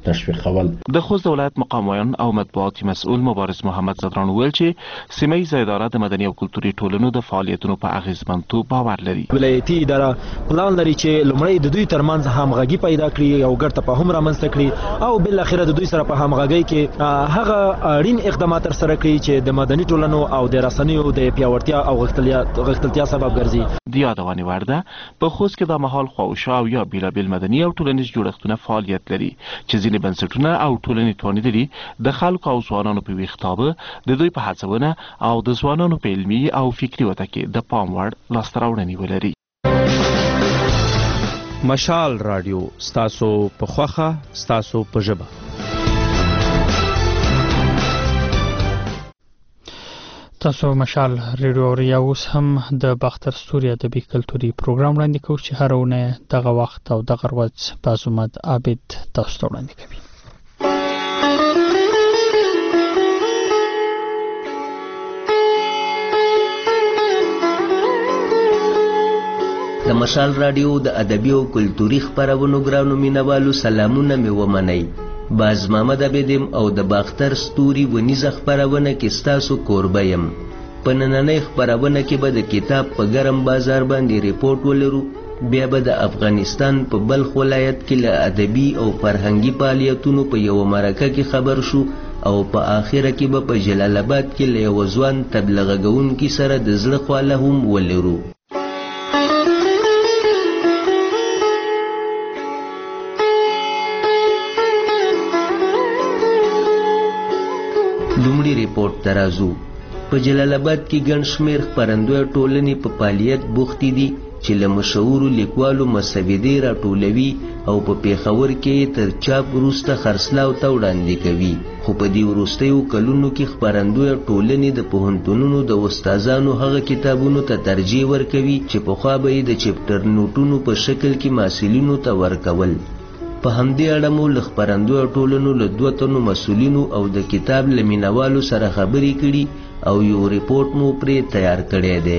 Speaker 25: تشویقول.
Speaker 4: د خوست ولایت مقام ویان او مطبوعاتي مسؤل مبارز محمد صدران ویل چې سیمه ییزه اداره د مدني او کلتوري ټولنو د فعالیتونو په اغیزمنتوب باور لري.
Speaker 11: ولایتي اداره پلان لري چې لومړی د دوی ترمنځ همغږي پیدا کړي او ګډ تفاهم رامنځته کړي او بل اخره د دوی سره په همغږۍ کې هغه اړین اقدامات ترسره کړي چې د مدني ټولنو او د رسنیو د پیاوړتیا او غښتلتیا سبب ګرځي.
Speaker 4: د یادونې وړ ده په خوست کې د مهال خواوشا او یا بیلابیل مدني او ټولنیز جوړښتونه فعالیت لري چې ځینې بنسټونه او ټولنې توانیدلي د خلکو او ځوانانو په ویښتابه د دوی په هڅونه او د ځوانانو په علمي او فکري وده کې د پام وړ لاسته راوړنې ولري.
Speaker 13: مشال رادیو ستاسو په خوخه ستاسو په ژبه.
Speaker 1: تاسو مشال ریډیو اوریا اوس هم د باختر ستوري ادبي کلتوري پروګرام وړاندې کوي چې هر ونه دغه وخت او دغه ورځ بازمت عابد تاسو ته وړاندې کوي.
Speaker 15: د مشال رادیو د ادبي او کلتوري خبرونو ګرانو مینوالو سلامونه مې ومنئ. باز محمد عبدم او د باختر ستوري ونیزه خبرونه کې ستاسو کوربه یم. په نننۍ خبرونه کې به د کتاب په ګرم بازار باندې ریپورت ولرو. بیا به د افغانستان په بلخ ولایت کې له ادبي او فرهنګي فعالیتونو په یو مرکه کې خبر شو او په آخره کې به په جلال آباد کې له یو ځوان تبلیغ کوونکي سره د زړه خواله هم ولرو. لومړی ریپورت ته راځو. په جلال آباد کې ګڼ شمېر خپرندویه ټولنې په فعالیت بوختې دي چې له مشهورو لیکوالو مسودې راټولوي او په پېښور کې تر چاپ وروسته خرڅلاو ته وړاندې کوي. خو په دې وروستیو کلونو کې خپرندویه ټولنې د پوهنتونونو د استادانو هغه کتابونو ته ترجیح ورکوي چې پخوا به یې د چپټر نوټونو په شکل کې محصلینو ته ورکول. په همدې اړه مو له خپرندویه ټولنو له 2 تنو مسؤلینو او د کتاب له مینوالو سره خبرې کړي او یو ریپورت مو پرې تیار کړی دی.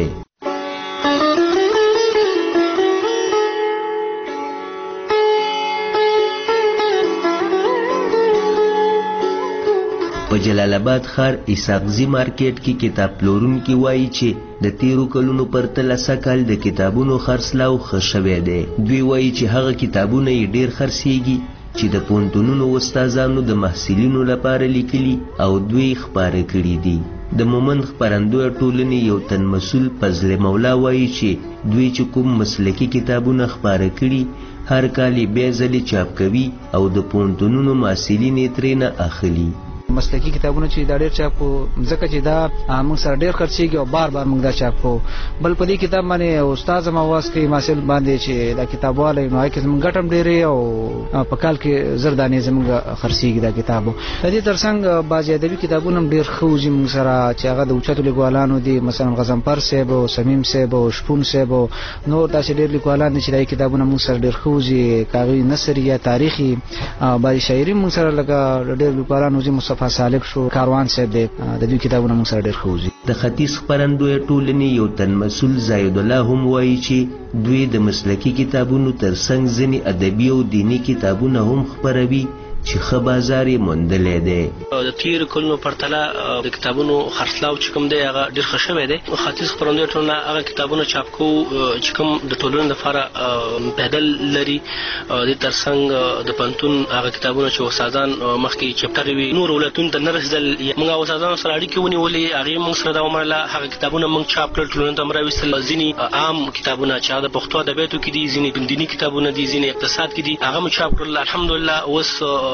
Speaker 15: په جلال آباد ښار اسحاقزي مارکیټ کې کتاب پلورونکي وایي چې د تیرو کلونو پرتله سږکال د کتابونو خرڅلاو ښه شوی دی. دوی وایي چې هغه کتابونه یې ډیر خرڅېږي چې د پوهنتونونو استادانو د محصلینو لپاره لیکلي او دوی خپاره کړي دي. د مومند خپرندویه ټولنې یو تن مسؤل فضل مولا وایي چې دوی چې کوم مسلکي کتابونه خپاره کړي هر کال یې بیا ځلې چاپ کوي او د پوهنتونونو محصلین یې ترېنه اخلي.
Speaker 16: مسلکی کتابونه چې دا ډېر چاپ کو ځکه چې دا موږ سره ډېر خرڅېږي او بار بار موږ دا چاپ کو. بل په دې کتاب باندې استاد زما واس کې محصل باندې چې دا کتاب والی نو هغه کې زموږ ګټم ډېرې او په کال کې زر دانې زموږ خرڅېږي دا کتاب. د دې ترڅنګ بعضې ادبي کتابونه هم ډېر ښه وځي موږ سره چې هغه د اوچتو لیکوالانو دي، مثلا غضنفر صاحب او سمیم صاحب او شپون صاحب او نور داسې ډېر لیکوالان دي چې دا کتابونه موږ سره ډېر ښه وځي. کاغوي نثر یا تاریخي بعضې شاعري موږ سره لکه ډېر لیکوالان وځي، مصطفی صالح شو، کاروان صاحب دی، د دوی کتابونه موږ سره ډېر ښه وځي.
Speaker 15: د ختیځ خپرندویه ټولنې یو تن مسؤل زاید الله هم وایي چې دوی د مسلکي کتابونو ترڅنګ ځینې ادبي او دیني کتابونه هم خپروي چې ښه بازار یې موندلی دی.
Speaker 17: د تېرو کلونو پرتله د کتابونو خرڅلاو چې کوم دی هغه ډېر ښه شوی دی. ختیځ خپرندویه ټولنه هغه کتابونه چاپ کوو چې کوم د ټولنې لپاره بدل لري. د ترڅنګ د پوهنتون هغه کتابونه چې استادان مخکې چپټر وي نور ولایتونو ته نه رسېدل، موږ هغه استادانو سره اړیکې ونیولې، هغې موږ سره دا ومنله، هغه کتابونه موږ چاپ کړل، ټولنې ته مو راویستل. ځینې عام کتابونه چې هغه د پښتو ادبیاتو کې دي، ځینې دیني کتابونه دي، ځینې اقتصاد کې دي، هغه مو چاپ کړل. الحمدلله اوس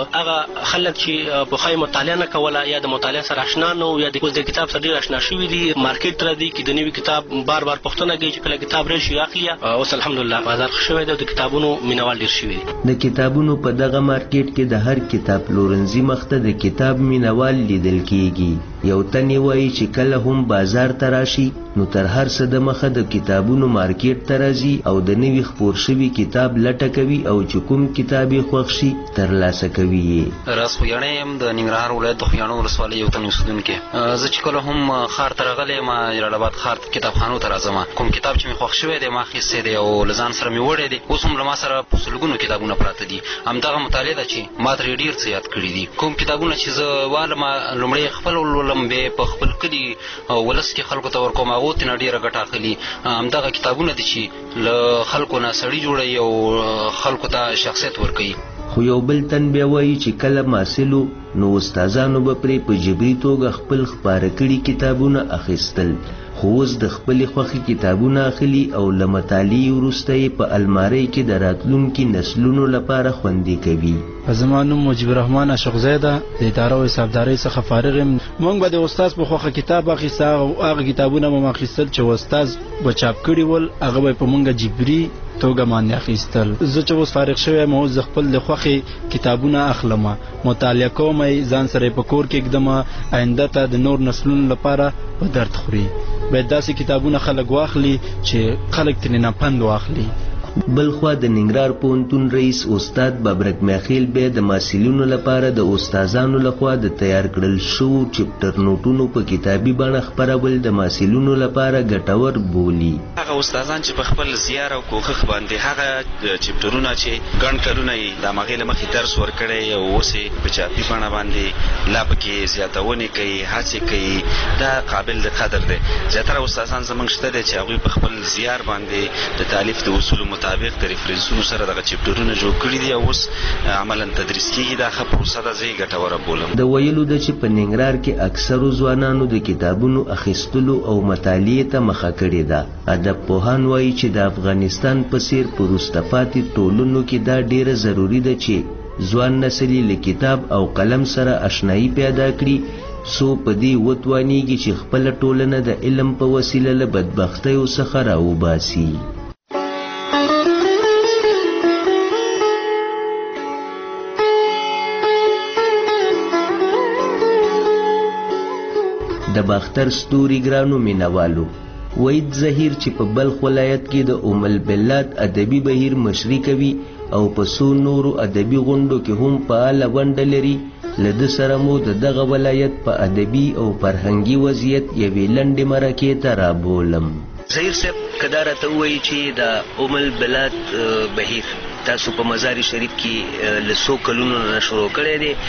Speaker 17: هغه خلک چې په خای مطالعه نه کوله یا د مطالعه سره آشنا نه وو یا د کتاب سره ډېر آشنا شوي دي، مارکیټ را دي کې د نوي کتاب بار بار پوښتنه کوي چې کله کتاب راشي اخلي. اوس الحمدلله بازار ښه شوی دی او د کتابونو مینوال ډېر شوي دي.
Speaker 15: د کتابونو په دغه مارکیټ کې د هر کتاب پلورنځي مخ ته د کتاب مینوال لیدل کېږي. یو تن وایي چې کله هم بازار ته راشي نو تر هر څه د مخه د کتابونو مارکیټ ته راځي او د نوي خپور شوي کتاب لټه کوي او چې کوم کتاب یې خوښ شي ترلاسه کوي یې.
Speaker 3: راز خویاڼی یم د ننګرهار ولایت د خویاڼو ولسوالۍ یو تن اوسېدونکی. زه چې کله هم ښار ته راغلی یم جلالاباد ښار کتابخانو ته راځم، کوم کتاب چې مې خوښ شوی دی ما اخیستی دی او له ځان سره مې وړی دی. اوس هم له ما سره په سلګونو کتابونه پراته دي. همدغه مطالعه ده چې ما ترې ډېر څه یاد کړي دي. کوم کتابونه چې زه والم لومړی خپل ولولم بیا په خپل کلي ولس کې خلکو ته ورکوم هغو ترې نه ډېره ګټه اخلي. همدغه کتابونه دي چې له خلکو نه سړي جوړوي او خلکو ته شخصیت ورکوي.
Speaker 15: خو یو بل تن بیا وایي چې کله محصلو نو استادانو به پرې په جبري توګه خپل خپاره کړي کتابونه اخیستل، خو اوس د خپلې خوښې کتابونه اخلي او له مطالعې وروسته یې په المارۍ کې د راتلونکي نسلونو لپاره خوندي کوي.
Speaker 7: زما نوم مجيب الرحمن اشغزی ده، د اداره او حسابدارۍ څخه فارغ یم. موږ به د استاد په خوښه کتاب اخیسته او هغه کتابونه به مو اخیستل چې استاد به چاپ کړي ول، هغه به په موږ جبري توګه باندې اخیستل. زه چې اوس فارغ شوی یم اوس د خپل د خوښې کتابونه اخلم، مطالعه کوم، ځان سره په کور کې ږدم، آینده ته د نور نسلونو لپاره په درد خوري. باید داسې کتابونه خلک واخلي چې خلک ترې نه پند واخلي.
Speaker 15: بلخوا د ننګرهار پوهنتون رئیس استاد ببرک میخیل بیا د محصلینو لپاره د استادانو لخوا د تیار کړل شوو چپټر نوټونو په کتابي بڼه خپرول د محصلینو لپاره ګټور بولي.
Speaker 14: هغه استادان چې په خپل زیار او کوښښ باندې هغه چپټرونه چې ګڼ کلونه یې د هغې له مخې درس ورکړی او اوس یې په چاپي بڼه باندې لا پکې زیاتونې کوي، هڅې کوي، دا قابل د قدر دی. زیاتره استادان زموږ شته دی چې هغوی په خپل زیار باندې د تالیف د اصولو مطابق د ریفرنسونو سره دغه چپټرونه جوړ کړي دي او اوس عملا تدریس کیږي. دا ښه پروسه ده، زه یې ګټوره بولم.
Speaker 15: د ویلو ده چې په ننګرهار کې اکثرو ځوانانو د کتابونو اخیستلو او مطالعې ته مخه کړې ده. ادب پوهان وایي چې د افغانستان په څیر په وروسته پاتې ټولنو کې دا ډیره ضروري ده چې ځوان نسل له کتاب او قلم سره آشنایي پیدا کړي، څو په دې وتوانیږي چې خپله ټولنه د علم په وسیله له بدبختیو څخه راوباسي. د باختر ستوري ګرانو مینوالو، وحید ظهیر چې په بلخ ولایت کې د ام البلاد ادبي بهیر مشري کوي او په څو نورو ادبي غونډو کې هم فعاله ونډه لري، له ده سره مو د دغه ولایت په ادبي او فرهنګي وضعیت یوې لنډې مرکې ته رابولم.
Speaker 18: ظهیر صاحب که دا راته ووایي چې د ام البلاد بهیر تاسو په مزار شریف کې له څو کلونو نه شروع کړی دی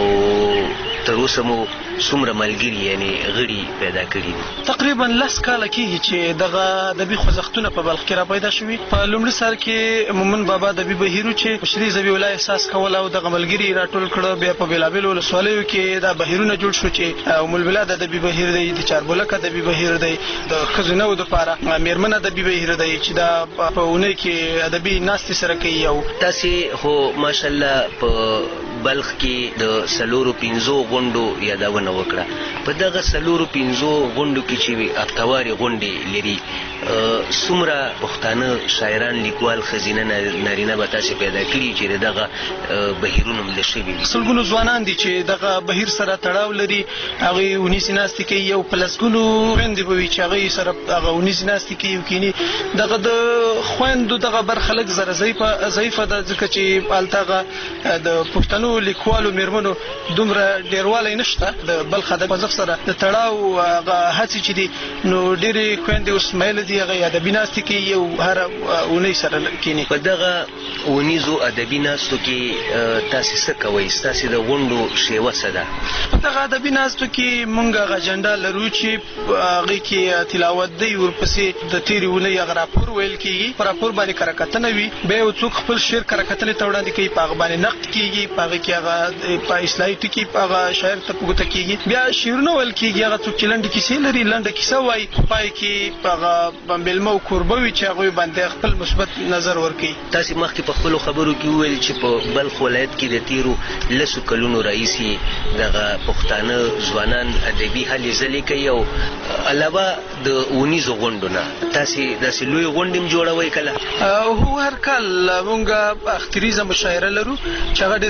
Speaker 18: او تر اوسه مو څومره ملګري یعنی غړي پیدا کړي دي؟
Speaker 22: تقریبا 10 کاله کېږي چې دغه ادبي خوځښتونه په بلخ کې را پیدا شوي. په لومړي سر کې مومن بابا ادبي بهیرو چې مشري ذبیح الله احساس کول او دغه ملګري راټول کړه، بیا په بېلابېلو ولسوالیو کې دا بهیرونه جوړ شو چې ام البلاد ادبي بهیر دی، د چاربولک ادبي بهیر دی، د ښځینهو دپاره میرمن ادبي بهیر دی چې دا په اونۍ کې ادبي ناستې سره کوي. او
Speaker 18: تاسې خو ماشاءالله په بلخ کې د 4-5 غونډو یادونه وکړه. په دغه 4-5 غونډو کې چې افتواري غونډې لري، څومره پښتانه شاعران، لیکوال، ښځینه نارینه به تاسې پیدا کړي چې دغه بهیرونه مله شوي وي؟
Speaker 22: سلګونو ځوانان دي چې دغه بهیر سره تړاو لري، هغوی ونیسي ناستې کوي، او په لسګونو خویندې به وي چې هغوی سره هغه ونیسي ناستې کوي او کیني. دغه د خویندو دغه برخه لږ زره ضعیفه ده، ځکه چې هلته هغه د پښتنو لیکوالو میرمنو دومره ډیروالی نشته. د بلخ ادب خوځښت سره د تړاو هغه هڅې چې دي نو ډېرې خویندې اوس میله دي هغه ادبي ناستې کوي او هره اونۍ سره کیني.
Speaker 18: په دغه اونیزو ادبي ناستو کې تاسې څه کوئ؟ ستاسې د غونډو شیوه څه ده؟
Speaker 22: په دغه ادبي ناستو کې موږ هغه اجنډا لرو چې هغې کې تلاوت دی، ورپسې د تېرې اونۍ هغه راپور ویل کېږي، په راپور باندې کره کتنه وي، بیا یو څوک خپل شعر کره کتنې ته وړاندې کوي، په هغه باندې نقد کېږي، په هغه کې هغه په اصلاحي ټکي په هغه شاعر ته په ګوته کېږي، بیا شعرونه ویل کېږي. هغه څوک چې لنډې کیسې لري لنډه کیسه وایي، پای کې هغه مېلمه او کوربه وي چې هغوی باندې خپل مثبت نظر ورکوي.
Speaker 18: تاسې مخکې په خپلو خبرو کې وویل چې په بلخ ولایت کې د تېرو 10 کلونو راهیسې دغه پښتانه ځوانان ادبي هلې ځلې کوي او علاوه د اونیزو غونډو نه تاسې داسې لویې غونډې هم جوړوئ کله؟
Speaker 22: هو هر کال موږ اختریزه مشاعره لرو چې هغه ډېره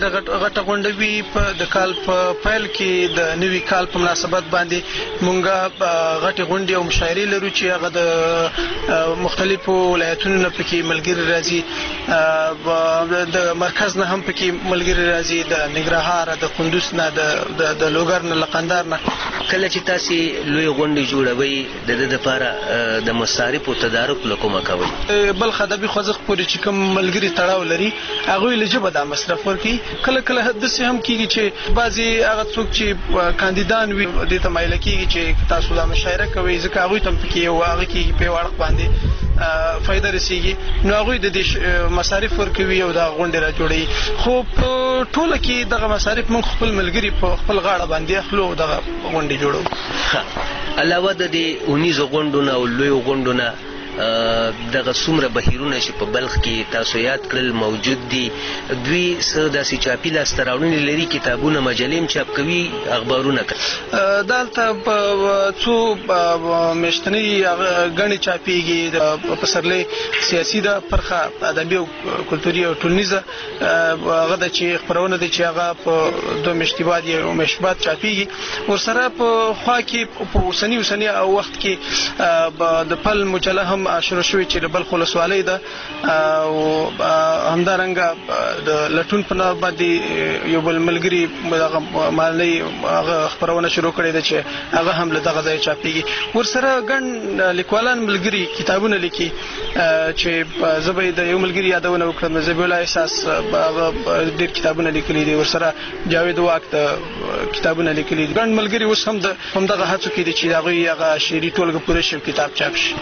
Speaker 2: غټه غونډه وي د کال په پیل کې د نوي کال په مناسبت باندې مونږه غټه غونډه او مشاعرې لرو چې هغه د مختلفو ولایتونو نه پکې ملګري راځي، د مرکز نه هم پکې ملګري راځي، د ننګرهار، د کندوز نه، د لوګر نه، لقندار نه.
Speaker 18: کله چې تاسو لوی غونډې جوړوي د دې لپاره د مصارفو تدارک لکومه کوي؟
Speaker 2: بل خدابي خوځښت پورې چې کوم ملګري تړاو لري هغه لږه د مصرف ورکي. کله کله داسې هم کیږي چې بعضي هغه څوک چې کاندیدان وي د تمایل کیږي چې تاسو د مشاعره کوي ځکه هغه تم پکې او هغه کې په وړ باندې فائدہ رسیږي، نو هغه د دې مصارف ورکوي او دا غونډه را جوړي. خو په ټوله کې دغه مصارف موږ خپل ملګري په خپل غاړه باندې اخلو او دغه غونډه جوړو.
Speaker 18: علاوه د دې 19 غونډونه او لوی غونډونه دغه څومره بهیرونه چې په بلخ کې تاسو یاد کړل موجود دي، دوی څه داسې چاپي لاسته راوړنې لري، کتابونه، مجلې چاپ کوي، اخبارونه کوي؟
Speaker 2: دلته څو میاشتنۍ غڼې چاپېږي، د پسرلي سیاسي ده برخه، ادبي او کلتوري او ټولنیزه هغه ده چې خپرونه ده چې هغه په 2 میاشتې بعد یو میاشت بعد چاپېږي. ورسره په خوا کې په اوسني وخت کې د پل مجله هم شروع شوې چې د بلخ ولسوالۍ ده او همدارنګه د لټون په نامه باندې یو بل ملګري دغه مالي هغه خپرونه شروع کړې ده چې هغه هم له دغه ځای چاپېږي. ورسره ګڼ لیکوالان ملګري کتابونه لیکي چې زه به د یو ملګري یادونه وکړم، ذبیح الله احساس ډېر کتابونه لیکلي دي، ورسره جاوید واک د کتابونه لیکلي دي. ګڼ ملګري اوس هم د همدغه هڅو کې دي چې هغوی هغه شعري ټولګه پوره شي کتاب چاپ شي.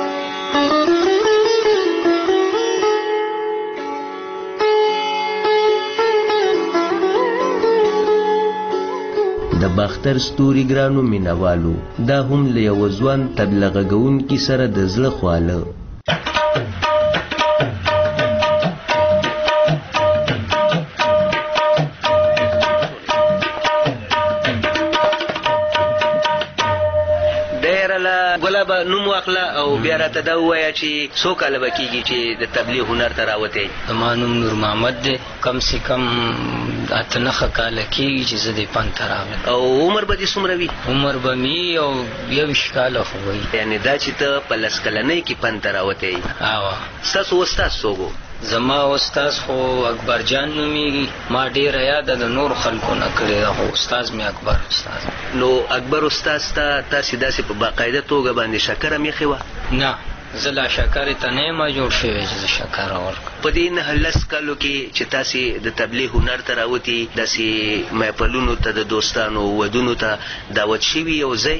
Speaker 15: د باختر ستوري ګرانو مینوالو، دا هم له یو ځوان تبلیغ کوونکي سره د زړه خواله.
Speaker 18: ګلابه نوم واخله او بیا راته دا ووایه چې څو کاله به کېږي چې د تبلیغ هنر ته راوتی؟
Speaker 9: زما نوم نور محمد دی، کم سے کم 8-9 کاله کېږي چې زه دې فن ته راغلم.
Speaker 18: او عمر به دې څومره وي؟
Speaker 9: عمر به مې یو 20 کاله خو وي.
Speaker 18: یعنې دا چې ته په 10 کلنۍ کې فن ته راوتی؟ ستاسو استاد څوک و؟
Speaker 9: زما استاد خو اکبر جان نومیږي، ما ډیره یاد د نور خلکو نه کړې ده، خو استاد مې اکبر استاد.
Speaker 18: نو اکبر استاد ته تاسې داسې په باقاعده توګه باندې شکره میخې وه؟
Speaker 9: نه، زه لا شکرې ته نه یم جوړ شوی چې زه شکره ورکړم.
Speaker 18: په دې 9 کالو کې چې تاسې د تبلیغ هنر ته راوتي، داسې محفلونو ته، د دوستانو ودونو ته دعوت شوي یو ځای؟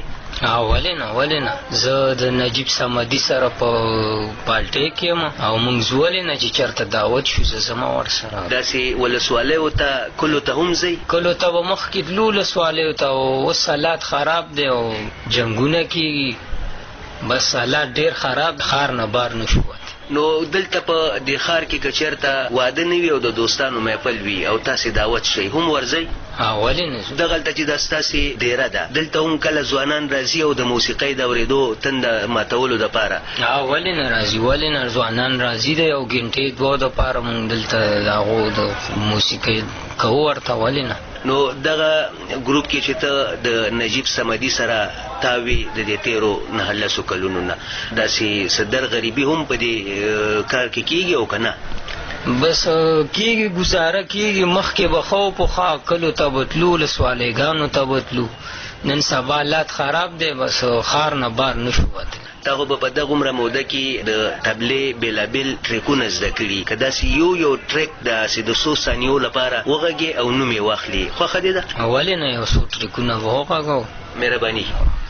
Speaker 9: ولې نه، زه د نجیب صمدي سره په پالټۍ کې یم او موږ ولې نه چې چېرته دعوت شو زه زما ورسره.
Speaker 18: داسې ولسوالیو ته کلو ته هم ځئ؟
Speaker 9: کلو ته به مخکې تلو ولسوالیو ته، اوس حالات خراب دی او جنګونه کېږي، بس حالات ډېر خراب، ښار نه بار نه شو.
Speaker 18: نو دلته په دې ښار کې که چېرته واده نه وي او د دوستانو محفل وي او تاسې دعوت شئ، هم ورځئ؟
Speaker 9: ولې نه ځو؟
Speaker 18: دغلته چې دا ستاسې ډیره ده، دلته هم کله ځوانان راځي او د موسیقۍ د اورېدو تنده ماتولو دپاره؟
Speaker 9: ولې نه راځي، ولې نه ځوانان راځي، د یو ګنټې 2 دپاره موږ دلته د هغو د موسیقۍ کوو ورته، ولې نه.
Speaker 18: نو دغه ګروپ کې چې ته د نجیب صمدي سره تاوي د دې 13 کلونو نه، داسې صدر غریبي هم په دې کار کې کېږي او که نه؟
Speaker 9: بس کېږي، گزاره کېږي. مخکې به خو په خوا کلو ته بتلو، ولسوالیګانو ته بتلو، نن سبا حالات خراب دی، بس ښار نه بار نه شو وتلی.
Speaker 18: تاسو به په دغه عمره موده کې د طبلې بېلابېل ټریکونه زده کړي، که داسې یو ټریک داسې د 100 ثانیو لپاره وغږې او نوم یې واخلي، خوښه دې ده؟
Speaker 9: ولې نه، یو څو ټریکونه به وغږو.
Speaker 18: مهرباني.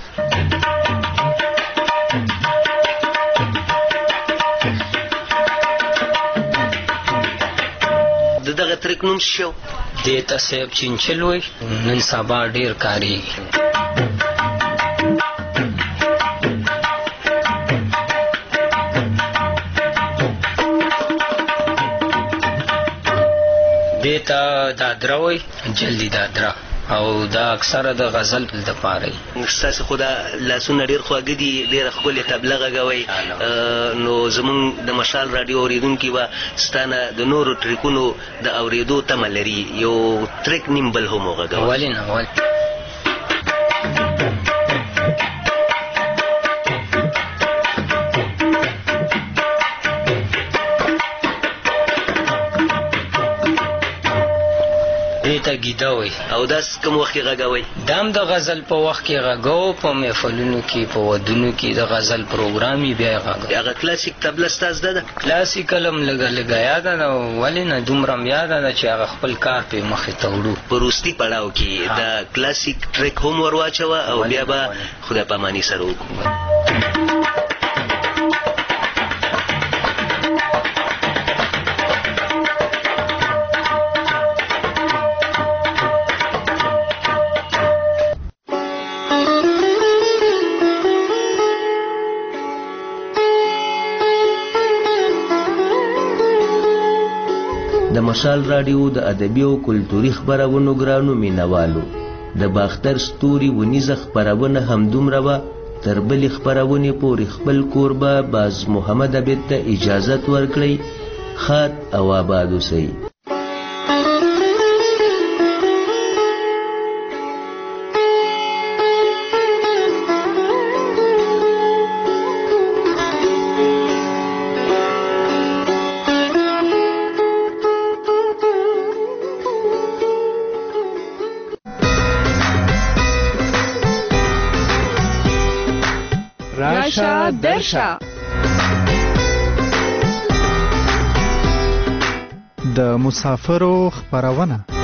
Speaker 18: د دغه ټریک نوم څه شو؟
Speaker 9: دې ته صاحب چینچل وایي، نن سبا ډېر کارېږي. دیتا دادرا وای، جلدی دادرا. او دا اکثره د غزل د پاره
Speaker 18: ستاسو خدا لاسونه ډیر خواږه دي، ډیر ښکلې طبله غږوي. نو زمونږ د مشال رادیو اوریدونکي به ستانه د نورو ټریکونو د اوریدو تمه لري، یو ټریک نیم بل هم وغږوي.
Speaker 9: ولې نه ته گیده وي.
Speaker 18: او داس کوم وخت کې غږوي؟
Speaker 9: دام د غزل په وخت کې غږو، په محفلونو کې، په ودونو کې د غزل پروګرامي بیا غږو.
Speaker 18: هغه کلاسیک طبله ستاسو ده؟
Speaker 9: کلاسیکل هم لږه یاد ده، ولې نه دومره یاد ده چې هغه خپل کار په مخې ته وړو.
Speaker 18: په وروستي پړاو کې د کلاسیک ټریک هم ور واچوه او بیا به خدای پاماني سره وکړو.
Speaker 15: د مشال رادیو د ادبي او کلتوري خبرونو ګرانو مینوالو، د باختر ستوري ونیزه خبرونه همدومره وه. تر بلې خبرونې پورې خپل کوربه باز محمد عبید ته اجازت ورکړئ. ښاد او آباد اوسئ.
Speaker 5: راشه درشه
Speaker 10: د مسافرو خبرونه